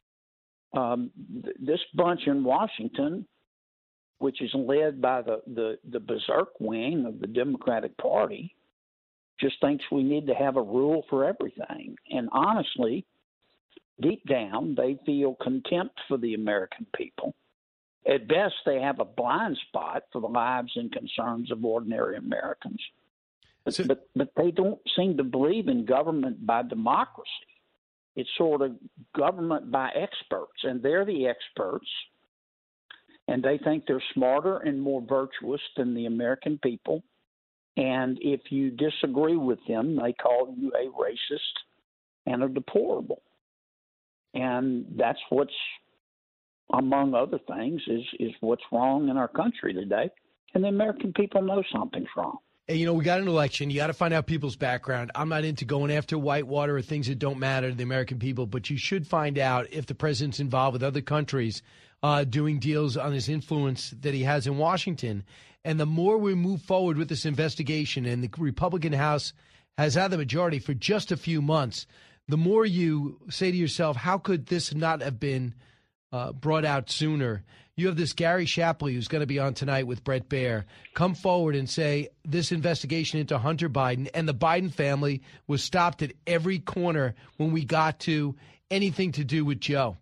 S2: This bunch in Washington, which is led by the berserk wing of the Democratic Party, just thinks we need to have a rule for everything. And honestly, deep down, they feel contempt for the American people. At best, they have a blind spot for the lives and concerns of ordinary Americans. But they don't seem to believe in government by democracy. It's sort of government by experts, and they're the experts, and they think they're smarter and more virtuous than the American people. And if you disagree with them, they call you a racist and a deplorable. And that's what's, among other things, is what's wrong in our country today. And the American people know something's wrong.
S6: Hey, you know, we got an election. You got to find out people's background. I'm not into going after Whitewater or things that don't matter to the American people, but you should find out if the president's involved with other countries doing deals on his influence that he has in Washington. And the more we move forward with this investigation, and the Republican House has had the majority for just a few months, the more you say to yourself, how could this not have been brought out sooner? You have this Gary Shapley, who's going to be on tonight with Bret Baier, come forward and say this investigation into Hunter Biden and the Biden family was stopped at every corner when we got to anything to do with Joe.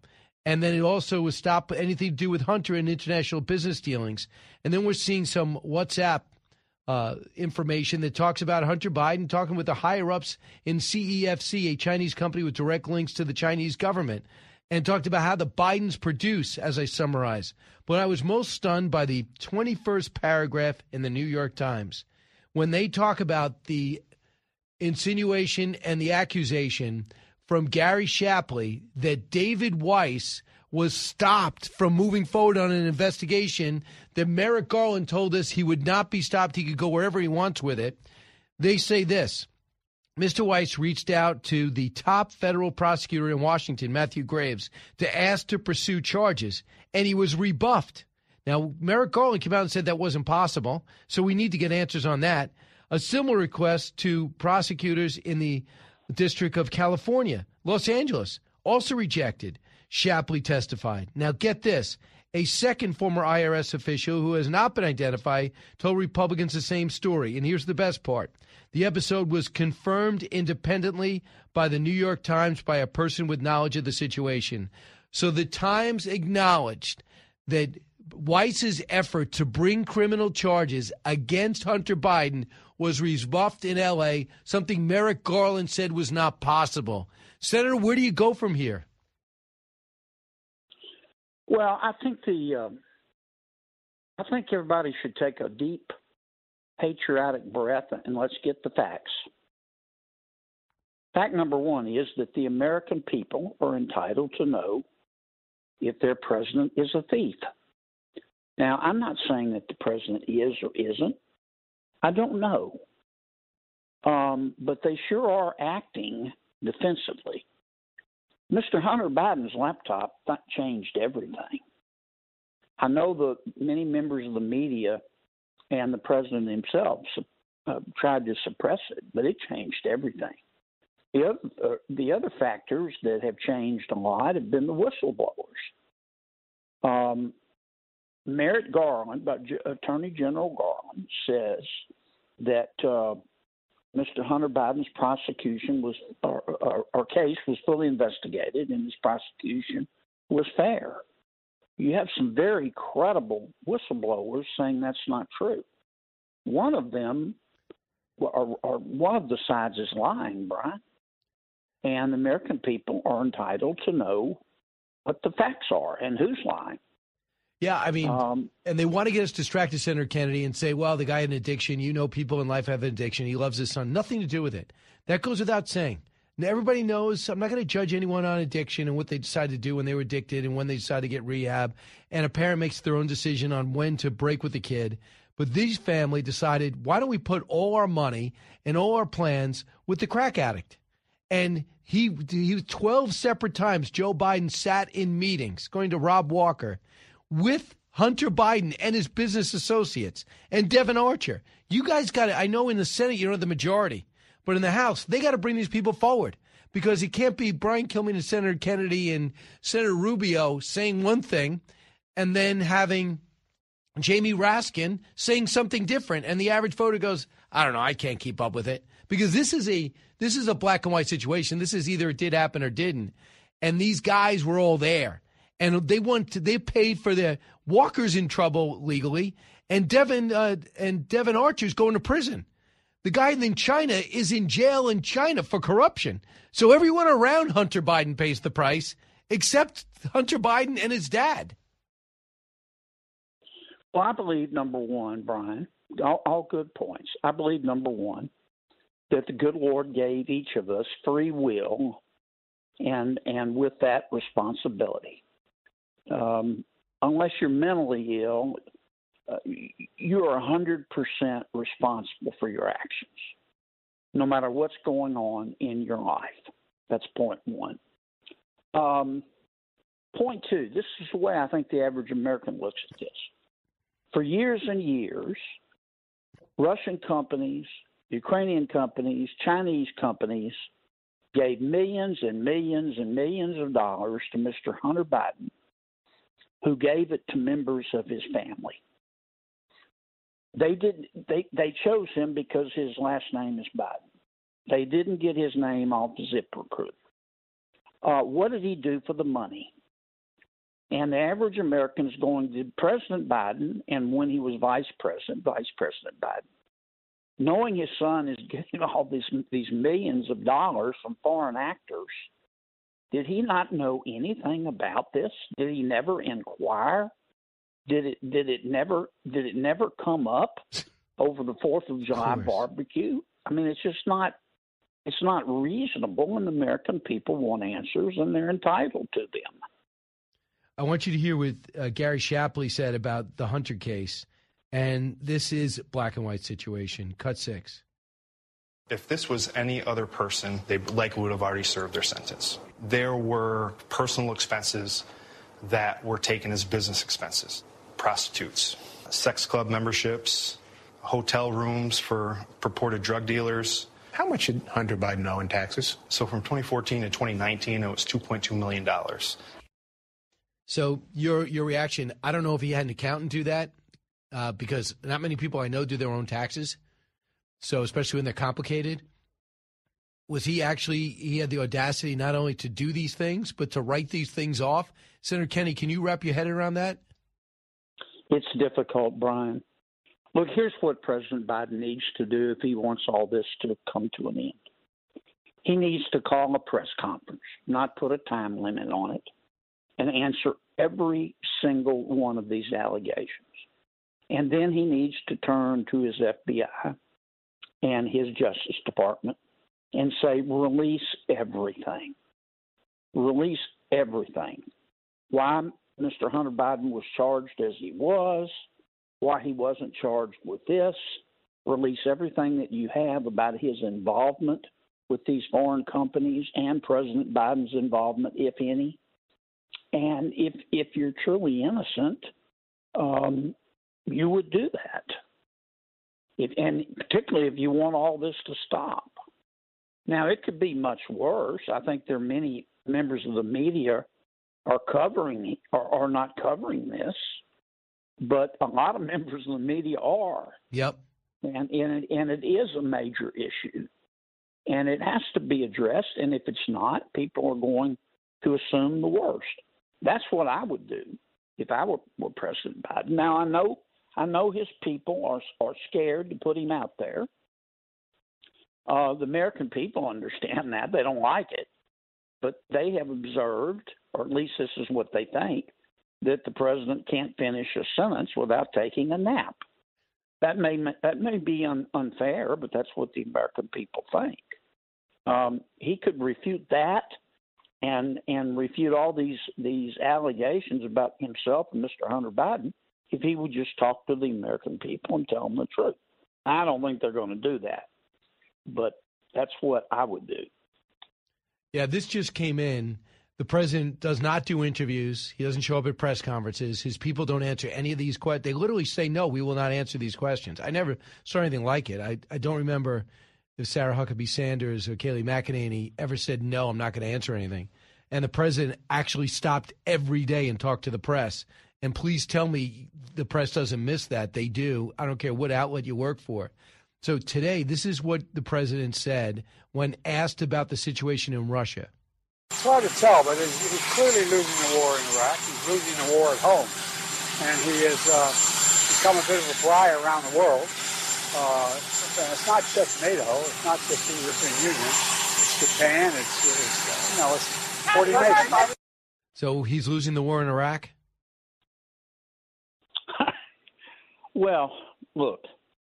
S6: And then it also would stop anything to do with Hunter and international business dealings. And then we're seeing some WhatsApp information that talks about Hunter Biden talking with the higher-ups in CEFC, a Chinese company with direct links to the Chinese government, and talked about how the Bidens produce, as I summarize. But I was most stunned by the 21st paragraph in the New York Times when they talk about the insinuation and the accusation from Gary Shapley that David Weiss was stopped from moving forward on an investigation that Merrick Garland told us he would not be stopped. He could go wherever he wants with it. They say this. Mr. Weiss reached out to the top federal prosecutor in Washington, Matthew Graves, to ask to pursue charges, and he was rebuffed. Now, Merrick Garland came out and said that wasn't possible, so we need to get answers on that. A similar request to prosecutors in the District of California, Los Angeles, also rejected. Shapley testified. Now, get this. A second former IRS official who has not been identified told Republicans the same story. And here's the best part. The episode was confirmed independently by the New York Times by a person with knowledge of the situation. So the Times acknowledged that Weiss's effort to bring criminal charges against Hunter Biden was rebuffed in L.A., something Merrick Garland said was not possible. Senator, where do you go from here?
S2: Well, I think everybody should take a deep patriotic breath and let's get the facts. Fact number one is that the American people are entitled to know if their president is a thief. Now, I'm not saying that the president is or isn't. I don't know. But they sure are acting defensively. Mr. Hunter Biden's laptop changed everything. I know that many members of the media and the president himself tried to suppress it, but it changed everything. The other factors that have changed a lot have been the whistleblowers. Merrick Garland, Attorney General Garland, says that Mr. Hunter Biden's prosecution our case was fully investigated and his prosecution was fair. You have some very credible whistleblowers saying that's not true. One of them, or one of the sides is lying, Brian, and the American people are entitled to know what the facts are and who's lying.
S6: Yeah, I mean, and they want to get us distracted, Senator Kennedy, and say, well, the guy had an addiction. You know, people in life have an addiction. He loves his son. Nothing to do with it. That goes without saying. Now, everybody knows I'm not going to judge anyone on addiction and what they decide to do when they were addicted and when they decide to get rehab. And a parent makes their own decision on when to break with the kid. But this family decided, why don't we put all our money and all our plans with the crack addict? And he 12 separate times, Joe Biden sat in meetings, going to Rob Walker, with Hunter Biden and his business associates and Devin Archer. You guys got to, I know in the Senate you don't have the majority, but in the House, they got to bring these people forward because it can't be Brian Kilmeade and Senator Kennedy and Senator Rubio saying one thing and then having Jamie Raskin saying something different. And the average voter goes, I don't know, I can't keep up with it because this is a black and white situation. This is either it did happen or didn't. And these guys were all there. And they paid for their Walker's in trouble legally, and Devin Archer's going to prison. The guy in China is in jail in China for corruption. So everyone around Hunter Biden pays the price, except Hunter Biden and his dad.
S2: Well, I believe, number one, Brian, all good points. I believe, number one, that the good Lord gave each of us free will and with that responsibility. Unless you're mentally ill, you are 100% responsible for your actions, no matter what's going on in your life. That's point one. Point two, this is the way I think the average American looks at this. For years and years, Russian companies, Ukrainian companies, Chinese companies gave millions and millions and millions of dollars to Mr. Hunter Biden, who gave it to members of his family. They chose him because his last name is Biden. They didn't get his name off the ZipRecruiter. What did he do for the money? And the average American is going to President Biden, and when he was Vice President Biden, knowing his son is getting all these millions of dollars from foreign actors. Did he not know anything about this? Did he never inquire? Did it never come up over the 4th of July barbecue? I mean, it's just not. It's not reasonable, and the American people want answers, and they're entitled to them.
S6: I want you to hear what Gary Shapley said about the Hunter case, and this is black and white situation. Cut 6.
S9: If this was any other person, they likely would have already served their sentence. There were personal expenses that were taken as business expenses. Prostitutes, sex club memberships, hotel rooms for purported drug dealers.
S4: How much did Hunter Biden owe in taxes?
S9: So from 2014 to 2019, it was $2.2 million.
S6: So your reaction, I don't know if he had an accountant do that, because not many people I know do their own taxes. So especially when they're complicated. Was he had the audacity not only to do these things, but to write these things off? Senator Kennedy, can you wrap your head around that?
S2: It's difficult, Brian. Look, here's what President Biden needs to do if he wants all this to come to an end. He needs to call a press conference, not put a time limit on it, and answer every single one of these allegations. And then he needs to turn to his FBI and his Justice Department and say, release everything. Release everything. Why Mr. Hunter Biden was charged as he was, why he wasn't charged with this. Release everything that you have about his involvement with these foreign companies and President Biden's involvement, if any. And if you're truly innocent, you would do that. And particularly if you want all this to stop. Now, it could be much worse. I think there are many members of the media are not covering this, but a lot of members of the media are.
S6: Yep.
S2: And it is a major issue, and it has to be addressed. And if it's not, people are going to assume the worst. That's what I would do if I were President Biden. Now, I know his people are scared to put him out there. The American people understand that. They don't like it. But they have observed, or at least this is what they think, that the president can't finish a sentence without taking a nap. That may be unfair, but that's what the American people think. He could refute that and refute all these allegations about himself and Mr. Hunter Biden if he would just talk to the American people and tell them the truth. I don't think they're going to do that, but that's what I would do.
S6: Yeah, this just came in. The president does not do interviews. He doesn't show up at press conferences. His people don't answer any of these questions. They literally say, no, we will not answer these questions. I never saw anything like it. I don't remember if Sarah Huckabee Sanders or Kayleigh McEnany ever said, no, I'm not going to answer anything. And the president actually stopped every day and talked to the press. And please tell me the press doesn't miss that. They do. I don't care what outlet you work for. So today, this is what the president said when asked about the situation in Russia.
S7: It's hard to tell, but he's clearly losing the war in Iraq. He's losing the war at home. And he is become a bit of a pariah around the world. It's not just NATO. It's not just the European Union. It's Japan. It's 40 nations.
S6: So he's losing the war in Iraq?
S2: Well, look,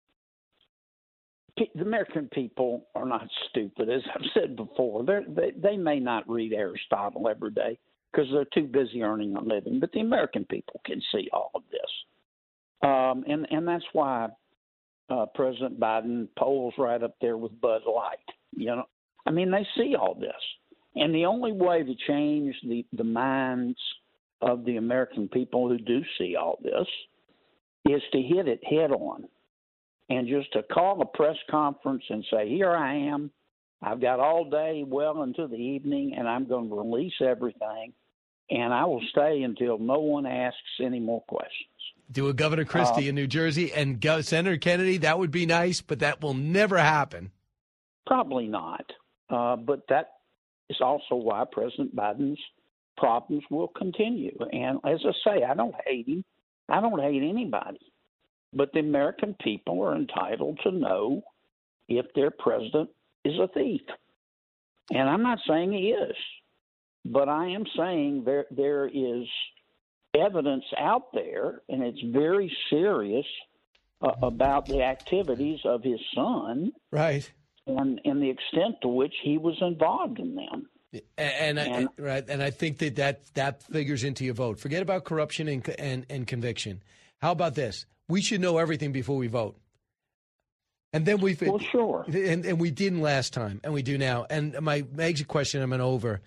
S2: the American people are not stupid. As I've said before, they may not read Aristotle every day because they're too busy earning a living, but the American people can see all of this. And that's why President Biden polls right up there with Bud Light. You know, I mean, they see all this. And the only way to change the minds of the American people who do see all this is to hit it head on. And just to call a press conference and say, here I am, I've got all day well into the evening, and I'm going to release everything, and I will stay until no one asks any more questions.
S6: Do a Governor Christie in New Jersey and Senator Kennedy, that would be nice, but that will never happen.
S2: Probably not. But that is also why President Biden's problems will continue. And as I say, I don't hate him. I don't hate anybody. But the American people are entitled to know if their president is a thief. And I'm not saying he is, but I am saying there is evidence out there, and it's very serious about the activities of his son.
S6: Right.
S2: And the extent to which he was involved in them.
S6: And I think that figures into your vote. Forget about corruption and conviction. How about this? We should know everything before we vote. And then
S2: sure.
S6: And we didn't last time, and we do now. And my exit question, I'm over.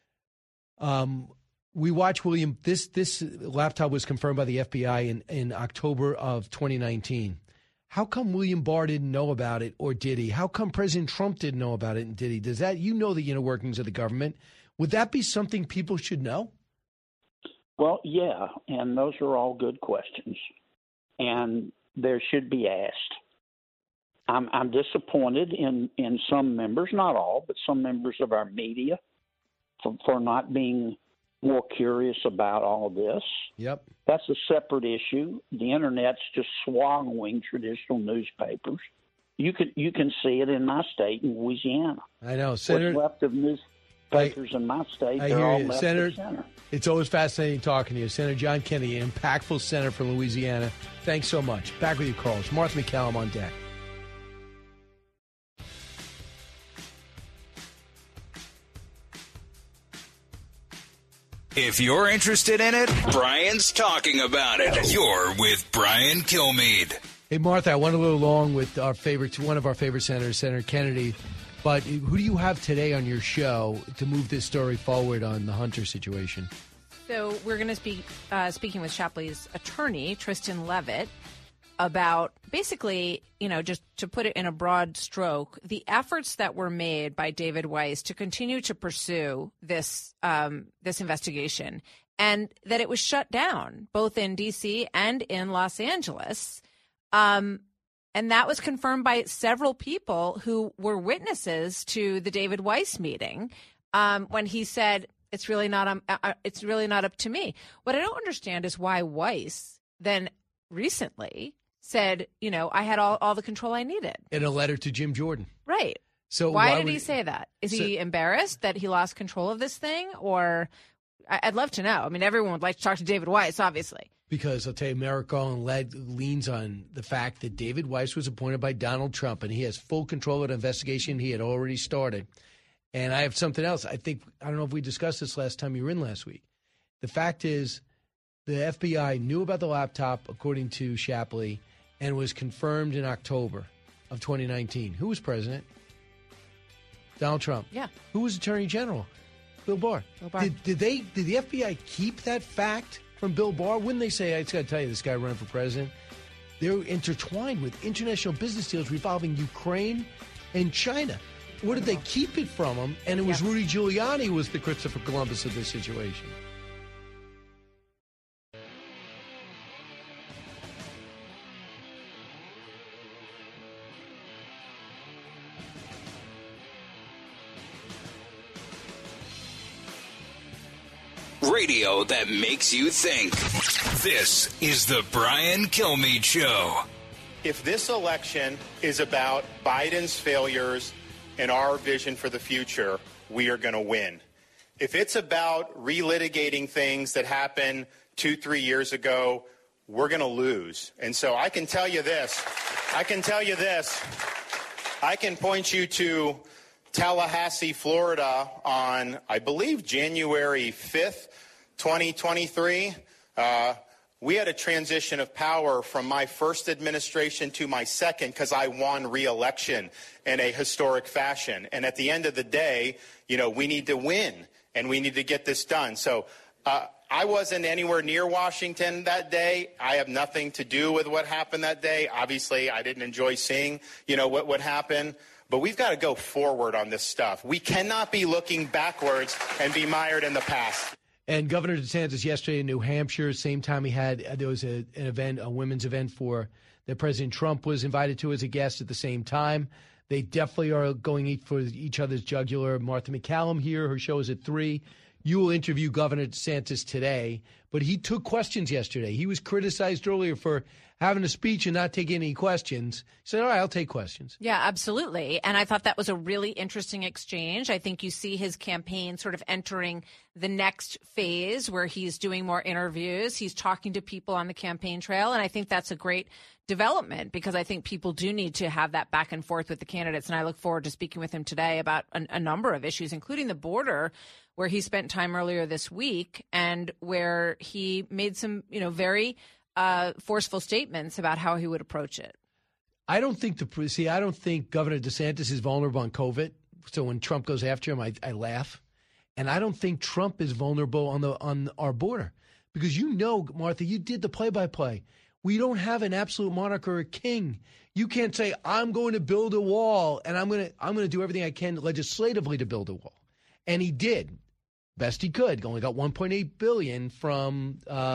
S6: We watched William. This laptop was confirmed by the FBI in October of 2019. How come William Barr didn't know about it, or did he? How come President Trump didn't know about it, and did he? Does that, you know, the inner workings of the government? Would that be something people should know?
S2: Well, yeah, and those are all good questions, and there should be asked. I'm disappointed in some members, not all, but some members of our media for not being more curious about all of this.
S6: Yep.
S2: That's a separate issue. The Internet's just swallowing traditional newspapers. You can see it in my state, in Louisiana.
S6: I know. Senator,
S2: what's left of newspapers in my state, they're all left of center.
S6: It's always fascinating talking to you. Senator John Kennedy, an impactful senator from Louisiana. Thanks so much. Back with you, Carlos. Martha McCallum on deck.
S5: If you're interested in it, Brian's talking about it. You're with Brian Kilmeade.
S6: Hey, Martha, I went a little long with one of our favorite senators, Senator Kennedy. But who do you have today on your show to move this story forward on the Hunter situation?
S3: So we're going to be speaking with Shapley's attorney, Tristan Levitt, about basically, just to put it in a broad stroke, the efforts that were made by David Weiss to continue to pursue this investigation, and that it was shut down both in D.C. and in Los Angeles. And that was confirmed by several people who were witnesses to the David Weiss meeting when he said, it's really not up to me. What I don't understand is why Weiss then recently said, I had all the control I needed.
S6: In a letter to Jim Jordan.
S3: Right.
S6: So
S3: why did he say that? Is he embarrassed that he lost control of this thing? Or I'd love to know. I mean, everyone would like to talk to David Weiss, obviously.
S6: Because I'll tell you, Merrick Garland leans on the fact that David Weiss was appointed by Donald Trump, and he has full control of the investigation he had already started. And I have something else. I don't know if we discussed this last time you were in last week. The fact is, the FBI knew about the laptop, according to Shapley, and was confirmed in October of 2019. Who was president? Donald Trump.
S3: Yeah.
S6: Who was Attorney General? Bill Barr. Did the FBI keep that fact from Bill Barr? Wouldn't they say, I just got to tell you, this guy running for president? They're intertwined with international business deals revolving Ukraine and China. Or did they keep it from him? And it was Rudy Giuliani who was the Christopher Columbus of this situation.
S5: Radio that makes you think. This is the Brian Kilmeade Show.
S22: If this election is about Biden's failures and our vision for the future, we are going to win. If it's about relitigating things that happened 2-3 years ago, we're going to lose. And so I can tell you this. I can point you to Tallahassee, Florida on, I believe, January 5th, 2023. We had a transition of power from my first administration to my second because I won re-election in a historic fashion. And at the end of the day, we need to win and we need to get this done. So I wasn't anywhere near Washington that day. I have nothing to do with what happened that day. Obviously, I didn't enjoy seeing, what happened. But we've got to go forward on this stuff. We cannot be looking backwards and be mired in the past.
S6: And Governor DeSantis yesterday in New Hampshire, same time there was an event, a women's event that President Trump was invited to as a guest at the same time. They definitely are going for each other's jugular. Martha McCallum here, her show is at 3. you will interview Governor DeSantis today, but he took questions yesterday. He was criticized earlier for having a speech and not taking any questions. He said, all right, I'll take questions.
S3: Yeah, absolutely. And I thought that was a really interesting exchange. I think you see his campaign sort of entering the next phase where he's doing more interviews. He's talking to people on the campaign trail. And I think that's a great development because I think people do need to have that back and forth with the candidates. And I look forward to speaking with him today about a number of issues, including the border, where he spent time earlier this week and where he made some, very forceful statements about how he would approach it.
S6: I don't think Governor DeSantis is vulnerable on COVID. So when Trump goes after him, I laugh. And I don't think Trump is vulnerable on our border because Martha, you did the play-by-play. We don't have an absolute monarch or a king. You can't say I'm going to build a wall and I'm going to do everything I can legislatively to build a wall. And he did best he could. Only got $1.8 billion from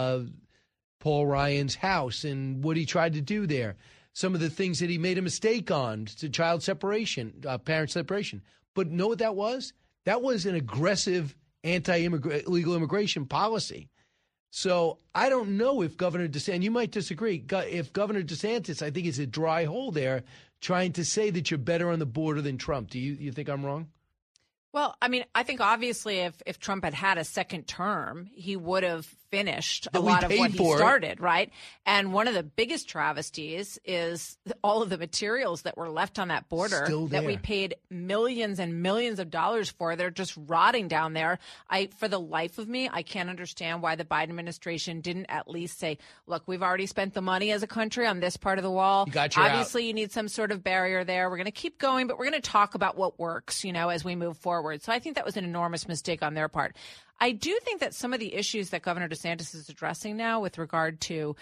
S6: Paul Ryan's house and what he tried to do there. Some of the things that he made a mistake on, to child separation, parent separation. But know what that was? That was an aggressive illegal immigration policy. So I don't know if Governor DeSantis, you might disagree, if Governor DeSantis, I think, is a dry hole there trying to say that you're better on the border than Trump. Do you think I'm wrong?
S3: Well, I mean, I think obviously if Trump had a second term, he would have finished a lot of what he started, right? And one of the biggest travesties is all of the materials that were left on that border that we paid millions and millions of dollars for. They're just rotting down there. For the life of me, I can't understand why the Biden administration didn't at least say, look, we've already spent the money as a country on this part of the wall. Obviously, you need some sort of barrier there. We're going to keep going, but we're going to talk about what works, as we move forward. So I think that was an enormous mistake on their part. I do think that some of the issues that Governor DeSantis is addressing now with regard to,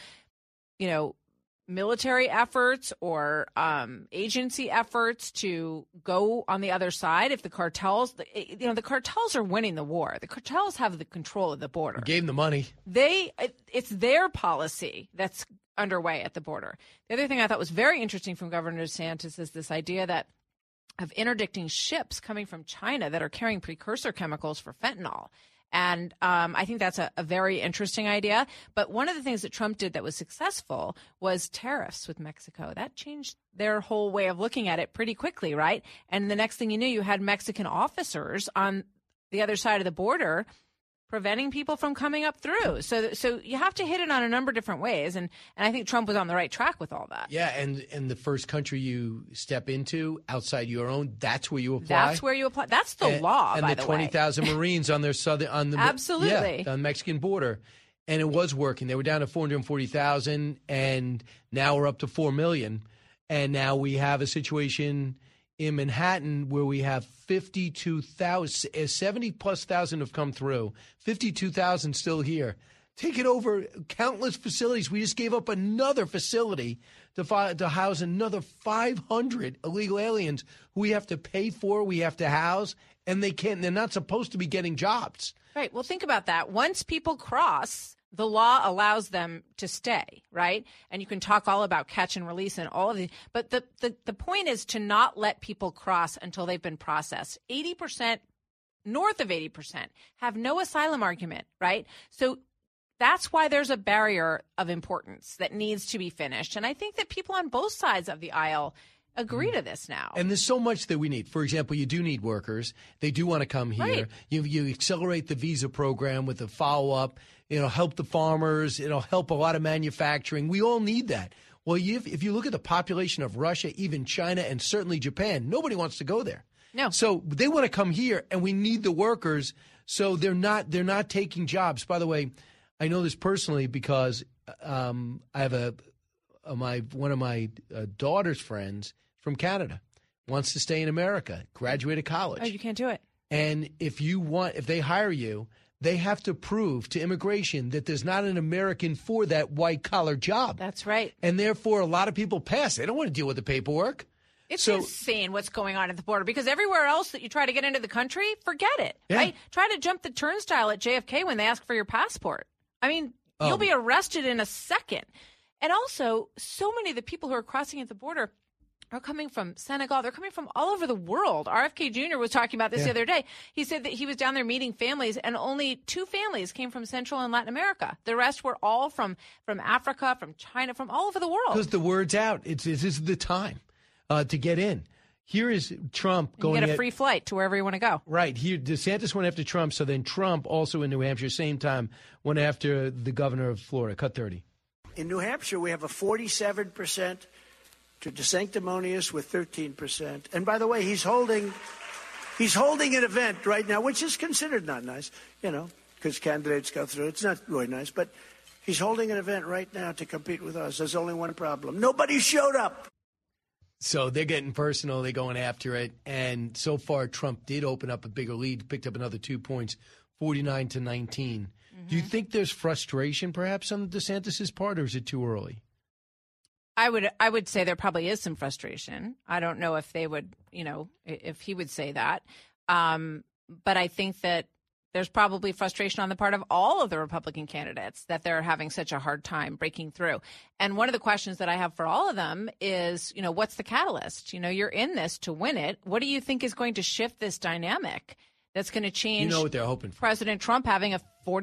S3: military efforts or agency efforts to go on the other side, if the cartels, the cartels are winning the war. The cartels have the control of the border.
S6: You gave them the money.
S3: It's their policy that's underway at the border. The other thing I thought was very interesting from Governor DeSantis is this idea of interdicting ships coming from China that are carrying precursor chemicals for fentanyl. And I think that's a very interesting idea. But one of the things that Trump did that was successful was tariffs with Mexico. That changed their whole way of looking at it pretty quickly, right? And the next thing you knew, you had Mexican officers on the other side of the border preventing people from coming up through. So you have to hit it on a number of different ways. And I think Trump was on the right track with all that.
S6: Yeah, and the first country you step into outside your own, that's where you apply.
S3: That's where you apply. That's the law,
S6: by the way. And the 20,000 Marines on their
S3: Absolutely.
S6: On the Mexican border. And it was working. They were down to 440,000, and now we're up to 4 million. And now we have a situation in Manhattan where we have 52,000, 70+ thousand have come through, 52,000 still here. Taking over countless facilities. We just gave up another facility to house another 500 illegal aliens who we have to pay for, we have to house, and they're not supposed to be getting jobs.
S3: Right. Well, think about that. Once people cross, the law allows them to stay, right? And you can talk all about catch and release and all of these. But the point is to not let people cross until they've been processed. 80%, north of 80%, have no asylum argument, right? So that's why there's a barrier of importance that needs to be finished. And I think that people on both sides of the aisle agree to this now.
S6: And there's so much that we need. For example, you do need workers. They do want to come here.
S3: Right.
S6: You accelerate the visa program with the follow-up. It'll help the farmers. It'll help a lot of manufacturing. We all need that. Well, if you look at the population of Russia, even China, and certainly Japan, nobody wants to go there.
S3: No.
S6: So they want to come here, and we need the workers. So they're not taking jobs. By the way, I know this personally because I have one of my daughter's friends from Canada wants to stay in America, graduated college.
S3: Oh, you can't do it.
S6: And if they hire you, they have to prove to immigration that there's not an American for that white-collar job.
S3: That's right.
S6: And therefore, a lot of people pass. They don't want to deal with the paperwork.
S3: It's insane what's going on at the border because everywhere else that you try to get into the country, forget it, right? Try to jump the turnstile at JFK when they ask for your passport. I mean, you'll be arrested in a second. And also, so many of the people who are crossing at the border are coming from Senegal. They're coming from all over the world. RFK Jr. was talking about this the other day. He said that he was down there meeting families, and only 2 families came from Central and Latin America. The rest were all from Africa, from China, from all over the world.
S6: Because the word's out. This is the time to get in. Here is Trump going.
S3: You get a free flight to wherever you want to go.
S6: Right. Here, DeSantis went after Trump, so then Trump, also in New Hampshire, same time, went after the governor of Florida. Cut 30.
S8: In New Hampshire, we have a 47% to DeSanctimonious with 13%. And by the way, he's holding an event right now, which is considered not nice, because candidates go through. It's not really nice, but he's holding an event right now to compete with us. There's only one problem. Nobody showed up.
S6: So they're getting personal. They're going after it. And so far, Trump did open up a bigger lead, picked up another 2 points, 49 to 19. Mm-hmm. Do you think there's frustration perhaps on DeSantis' part, or is it too early?
S3: I would say there probably is some frustration. I don't know if they would, if he would say that. But I think that there's probably frustration on the part of all of the Republican candidates that they're having such a hard time breaking through. And one of the questions that I have for all of them is, what's the catalyst? You're in this to win it. What do you think is going to shift this dynamic that's going to change?
S6: You know what they're hoping for.
S3: President Trump having a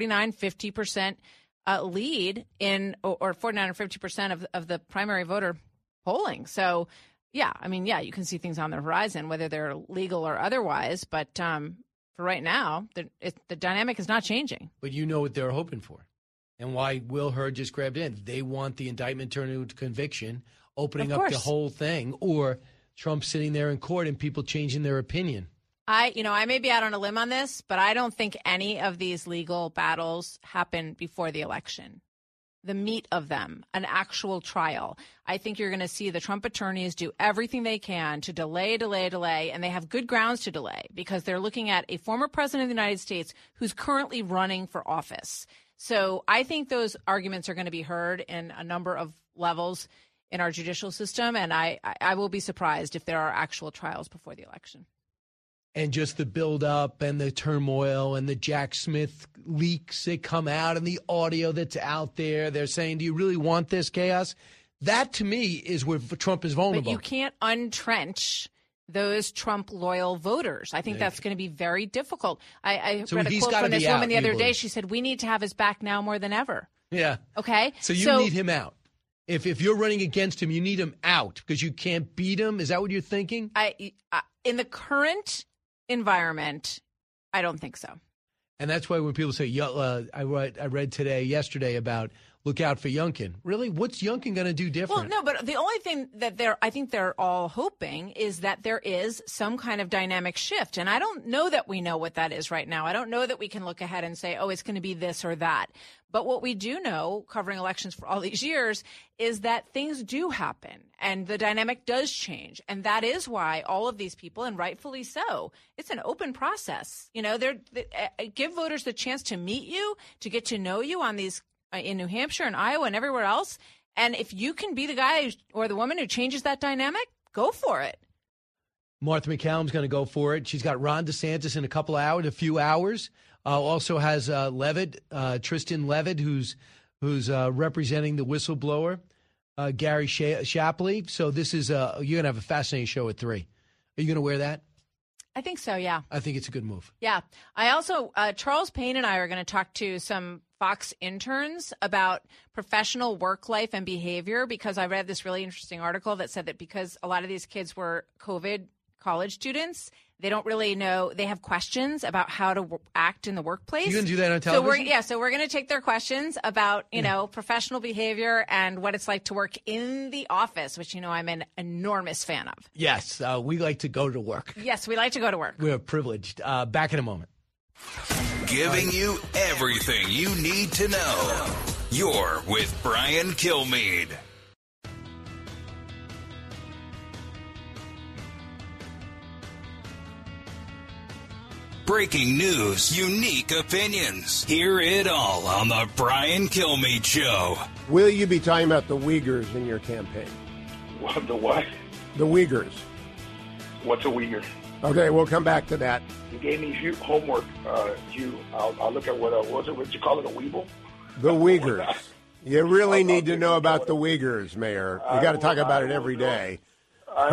S3: 49-50% lead in, or 49 or 50% of the primary voter polling. So, you can see things on the horizon, whether they're legal or otherwise. But for right now, the dynamic is not changing.
S6: But you know what they're hoping for, and why Will Hurd just grabbed in. They want the indictment turned into conviction, opening up the whole thing, or Trump sitting there in court and people changing their opinion.
S3: I may be out on a limb on this, but I don't think any of these legal battles happen before the election. The meat of them, an actual trial. I think you're going to see the Trump attorneys do everything they can to delay, and they have good grounds to delay because they're looking at a former president of the United States who's currently running for office. So I think those arguments are going to be heard in a number of levels in our judicial system, and I will be surprised if there are actual trials before the election.
S6: And just the buildup and the turmoil and the Jack Smith leaks that come out and the audio that's out there. They're saying, do you really want this chaos? That, to me, is where Trump is vulnerable.
S3: But you can't untrench those Trump-loyal voters. I think that's going to be very difficult. I read a quote from this woman the other day. She said, we need to have his back now more than ever.
S6: Yeah.
S3: Okay?
S6: So you need him out. If you're running against him, you need him out because you can't beat him. Is that what you're thinking?
S3: In the current environment, I don't think so.
S6: And that's why when people say, I read yesterday about look out for Youngkin. Really? What's Youngkin going to do different?
S3: Well, no, but the only thing that I think they're all hoping is that there is some kind of dynamic shift. And I don't know that we know what that is right now. I don't know that we can look ahead and say, oh, it's going to be this or that. But what we do know, covering elections for all these years, is that things do happen and the dynamic does change. And that is why all of these people, and rightfully so, it's an open process. Give voters the chance to meet you, to get to know you on these in New Hampshire and Iowa and everywhere else. And if you can be the guy or the woman who changes that dynamic, go for it.
S6: Martha McCallum's going to go for it. She's got Ron DeSantis in a few hours. Also has Tristan Levitt, who's representing the whistleblower, Gary Shapley. So this is you're going to have a fascinating show at 3. Are you going to wear that?
S3: I think so, yeah.
S6: I think it's a good move.
S3: Yeah. I also, Charles Payne and I are going to talk to some Fox interns about professional work life and behavior, because I read this really interesting article that said that because a lot of these kids were COVID college students, they don't really know. They have questions about how to act in the workplace.
S6: You can do that on television?
S3: So we're going to take their questions about, professional behavior and what it's like to work in the office, which, I'm an enormous fan of.
S6: Yes, we like to go to work.
S3: Yes, we like to go to work.
S6: We're privileged. Back in a moment.
S5: Giving you everything you need to know. You're with Brian Kilmeade. Breaking news, unique opinions. Hear it all on the Brian Kilmeade Show.
S10: Will you be talking about the Uyghurs in your campaign?
S12: What, the what?
S10: The Uyghurs.
S12: What's a Uyghur?
S10: Okay, we'll come back to that.
S12: You gave me homework, I'll look at what you call it, a Weeble?
S10: The Uyghurs. You really need to know about the Uyghurs, Mayor. You got to talk about it every day.
S12: I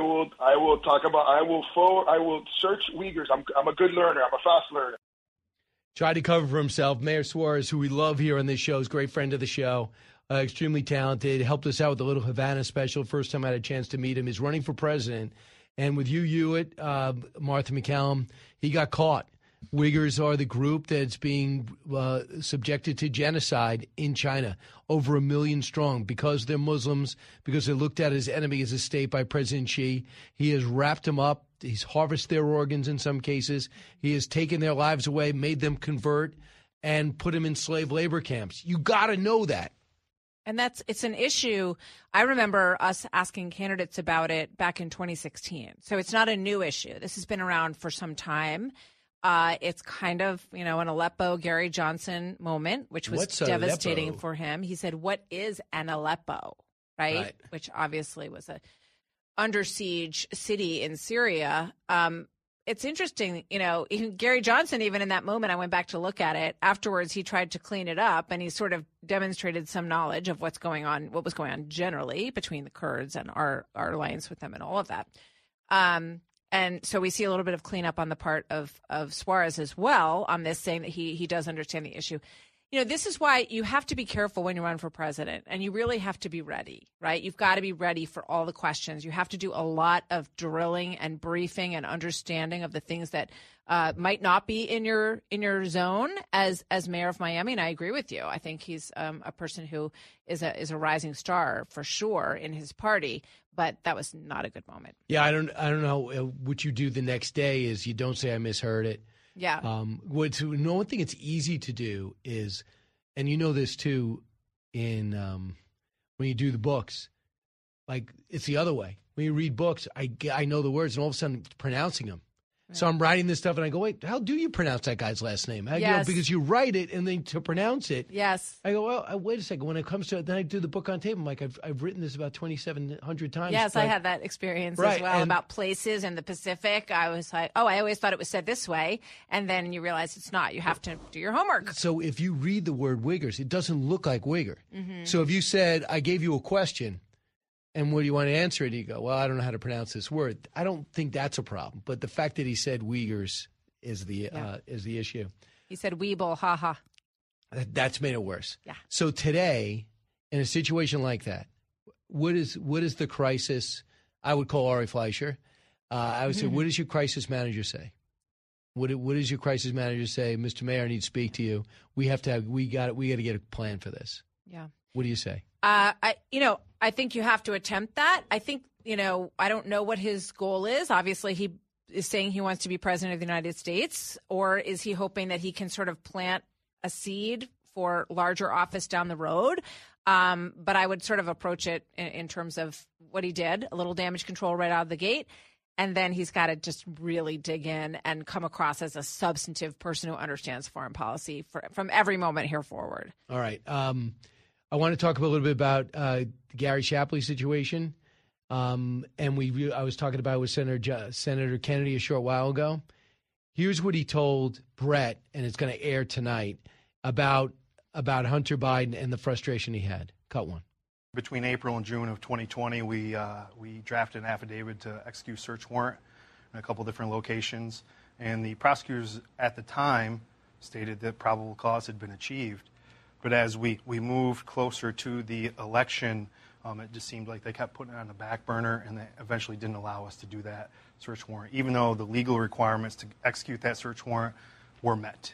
S12: will search Uyghurs. I'm a good learner. I'm a fast learner.
S6: Tried to cover for himself. Mayor Suarez, who we love here on this show, is a great friend of the show, extremely talented, helped us out with the Little Havana special. First time I had a chance to meet him. He's running for president. And with Hugh Hewitt, Martha McCallum, he got caught. Uyghurs are the group that's being subjected to genocide in China, over 1 million strong, because they're Muslims, because they're looked at as enemies of the state by President Xi. He has wrapped them up. He's harvested their organs in some cases. He has taken their lives away, made them convert, and put them in slave labor camps. You got to know that.
S3: And it's an issue. I remember us asking candidates about it back in 2016. So it's not a new issue. This has been around for some time. It's kind of, an Aleppo Gary Johnson moment, which was devastating
S6: Aleppo?
S3: for him. He said, "What is an Aleppo?" Right? Which obviously was a under siege city in Syria. It's interesting, even Gary Johnson, even in that moment, I went back to look at it. Afterwards, he tried to clean it up, and he sort of demonstrated some knowledge of what was going on generally between the Kurds and our alliance with them and all of that. And so we see a little bit of cleanup on the part of Suarez as well on this, saying that he does understand the issue. This is why you have to be careful when you run for president, and you really have to be ready, right? You've got to be ready for all the questions. You have to do a lot of drilling and briefing and understanding of the things that might not be in your zone as mayor of Miami. And I agree with you. I think he's a person who is a rising star for sure in his party. But that was not a good moment.
S6: Yeah, I don't know. What you do the next day is you don't say I misheard it.
S3: Yeah.
S6: One thing it's easy to do is, and you know this too, in when you do the books, like it's the other way. When you read books, I know the words, and all of a sudden I'm pronouncing them. Right. So I'm writing this stuff, and I go, wait, how do you pronounce that guy's last name?
S3: Yes.
S6: Because you write it, and then to pronounce it.
S3: Yes.
S6: I go, well, wait a second. When it comes to it, then I do the book on tape. I'm like, I've written this about 2,700 times.
S3: Yes, I had that experience as well about places in the Pacific. I was like, I always thought it was said this way. And then you realize it's not. You have to do your homework.
S6: So if you read the word Uyghurs, it doesn't look like Uyghur.
S3: Mm-hmm.
S6: So if you said, I gave you a question, and what do you want to answer it? You go, well, I don't know how to pronounce this word. I don't think that's a problem. But the fact that he said Uyghurs is the issue.
S3: He said Weeble, haha.
S6: That's made it worse.
S3: Yeah.
S6: So today, in a situation like that, what is the crisis? I would call Ari Fleischer. I would say, what does your crisis manager say? What does your crisis manager say? Mr. Mayor, I need to speak to you. We got to get a plan for this.
S3: Yeah.
S6: What do you say?
S3: I think you have to attempt that. I think, I don't know what his goal is. Obviously, he is saying he wants to be president of the United States, or is he hoping that he can sort of plant a seed for larger office down the road? But I would sort of approach it in terms of what he did, a little damage control right out of the gate. And then he's got to just really dig in and come across as a substantive person who understands foreign policy from every moment here forward.
S6: All right. I want to talk a little bit about the Gary Shapley situation. And I was talking about it with Senator Kennedy a short while ago. Here's what he told Brett, and it's going to air tonight, about Hunter Biden and the frustration he had. Cut one.
S9: Between April and June of 2020, we drafted an affidavit to execute a search warrant in a couple different locations. And the prosecutors at the time stated that probable cause had been achieved. But as we moved closer to the election, it just seemed like they kept putting it on the back burner, and they eventually didn't allow us to do that search warrant, even though the legal requirements to execute that search warrant were met.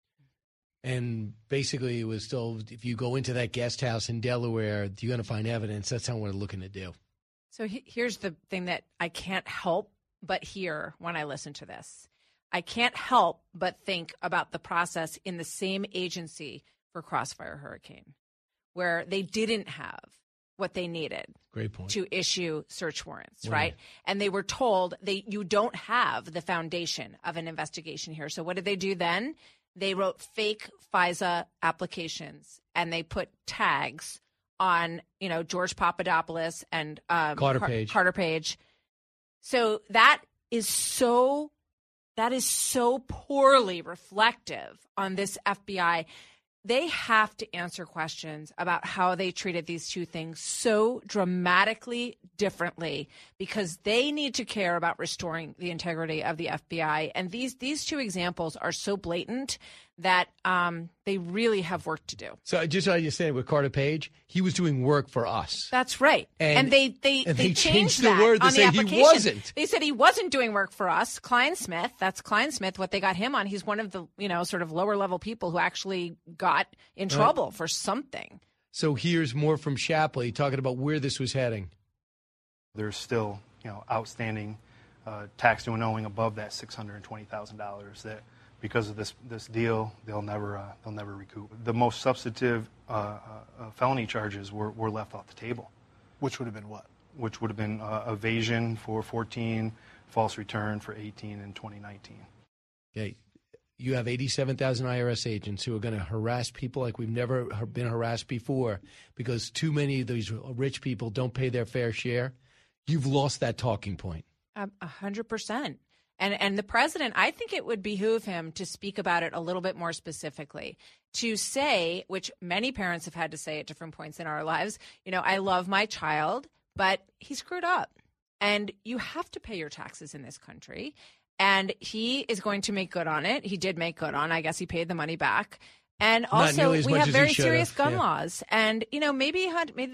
S6: And basically it was still, if you go into that guest house in Delaware, you're going to find evidence. That's not what we're looking to do.
S3: So here's the thing that I can't help but hear when I listen to this. I can't help but think about the process in the same agency for Crossfire Hurricane, where they didn't have what they needed.
S6: Great point.
S3: To issue search warrants, right? And they were told you don't have the foundation of an investigation here. So what did they do then? They wrote fake FISA applications, and they put tags on, George Papadopoulos and Carter Page. So that is so poorly reflective on this FBI. they have to answer questions about how they treated these two things so dramatically differently, because they need to care about restoring the integrity of the FBI. And these two examples are so blatant that they really have work to do.
S6: So just so I understand, with Carter Page, he was doing work for us.
S3: That's right. And they changed
S6: the
S3: that
S6: word to
S3: on
S6: say
S3: the
S6: he
S3: application.
S6: wasn't.
S3: They said he wasn't doing work for us. Klein Smith, that's Klein Smith, what they got him on. He's one of the, sort of lower level people who actually got in trouble for something.
S6: So here's more from Shapley talking about where this was heading.
S9: There's still, outstanding tax due and owing above that $620,000 that, because of this deal, they'll never recoup. The most substantive felony charges were left off the table.
S1: Which would have been what?
S9: Which would have been evasion for 14, false return for 18 and 2019.
S6: Okay. You have 87,000 IRS agents who are going to harass people like we've never been harassed before because too many of these rich people don't pay their fair share. You've lost that talking point.
S3: 100%. And the president, I think it would behoove him to speak about it a little bit more specifically, to say, which many parents have had to say at different points in our lives, I love my child, but he screwed up. And you have to pay your taxes in this country. And he is going to make good on it. He did make good on. I guess he paid the money back. And also, we have very serious gun laws. And, maybe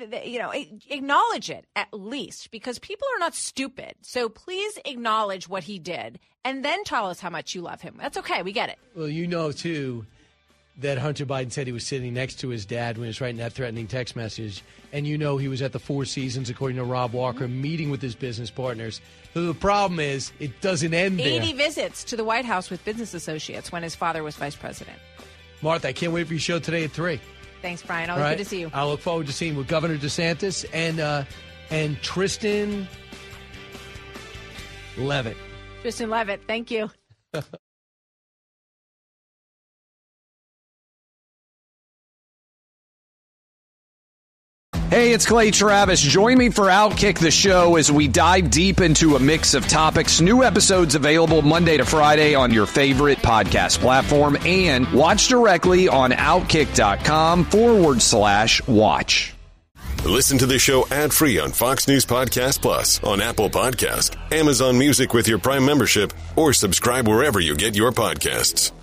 S3: acknowledge it at least, because people are not stupid. So please acknowledge what he did and then tell us how much you love him. That's okay. We get it.
S6: Well, too, that Hunter Biden said he was sitting next to his dad when he was writing that threatening text message. And he was at the Four Seasons, according to Rob Walker, meeting with his business partners. So the problem is it doesn't end there.
S3: 80 visits to the White House with business associates when his father was vice president.
S6: Martha, I can't wait for your show today at 3.
S3: Thanks, Brian. Always good to see you.
S6: I look forward to seeing you with Governor DeSantis and Tristan Levitt.
S3: Tristan Levitt, thank you.
S13: Hey, it's Clay Travis. Join me for Outkick the Show as we dive deep into a mix of topics. New episodes available Monday to Friday on your favorite podcast platform, and watch directly on Outkick.com/watch.
S14: Listen to the show ad-free on Fox News Podcast Plus, on Apple Podcast, Amazon Music with your Prime membership, or subscribe wherever you get your podcasts.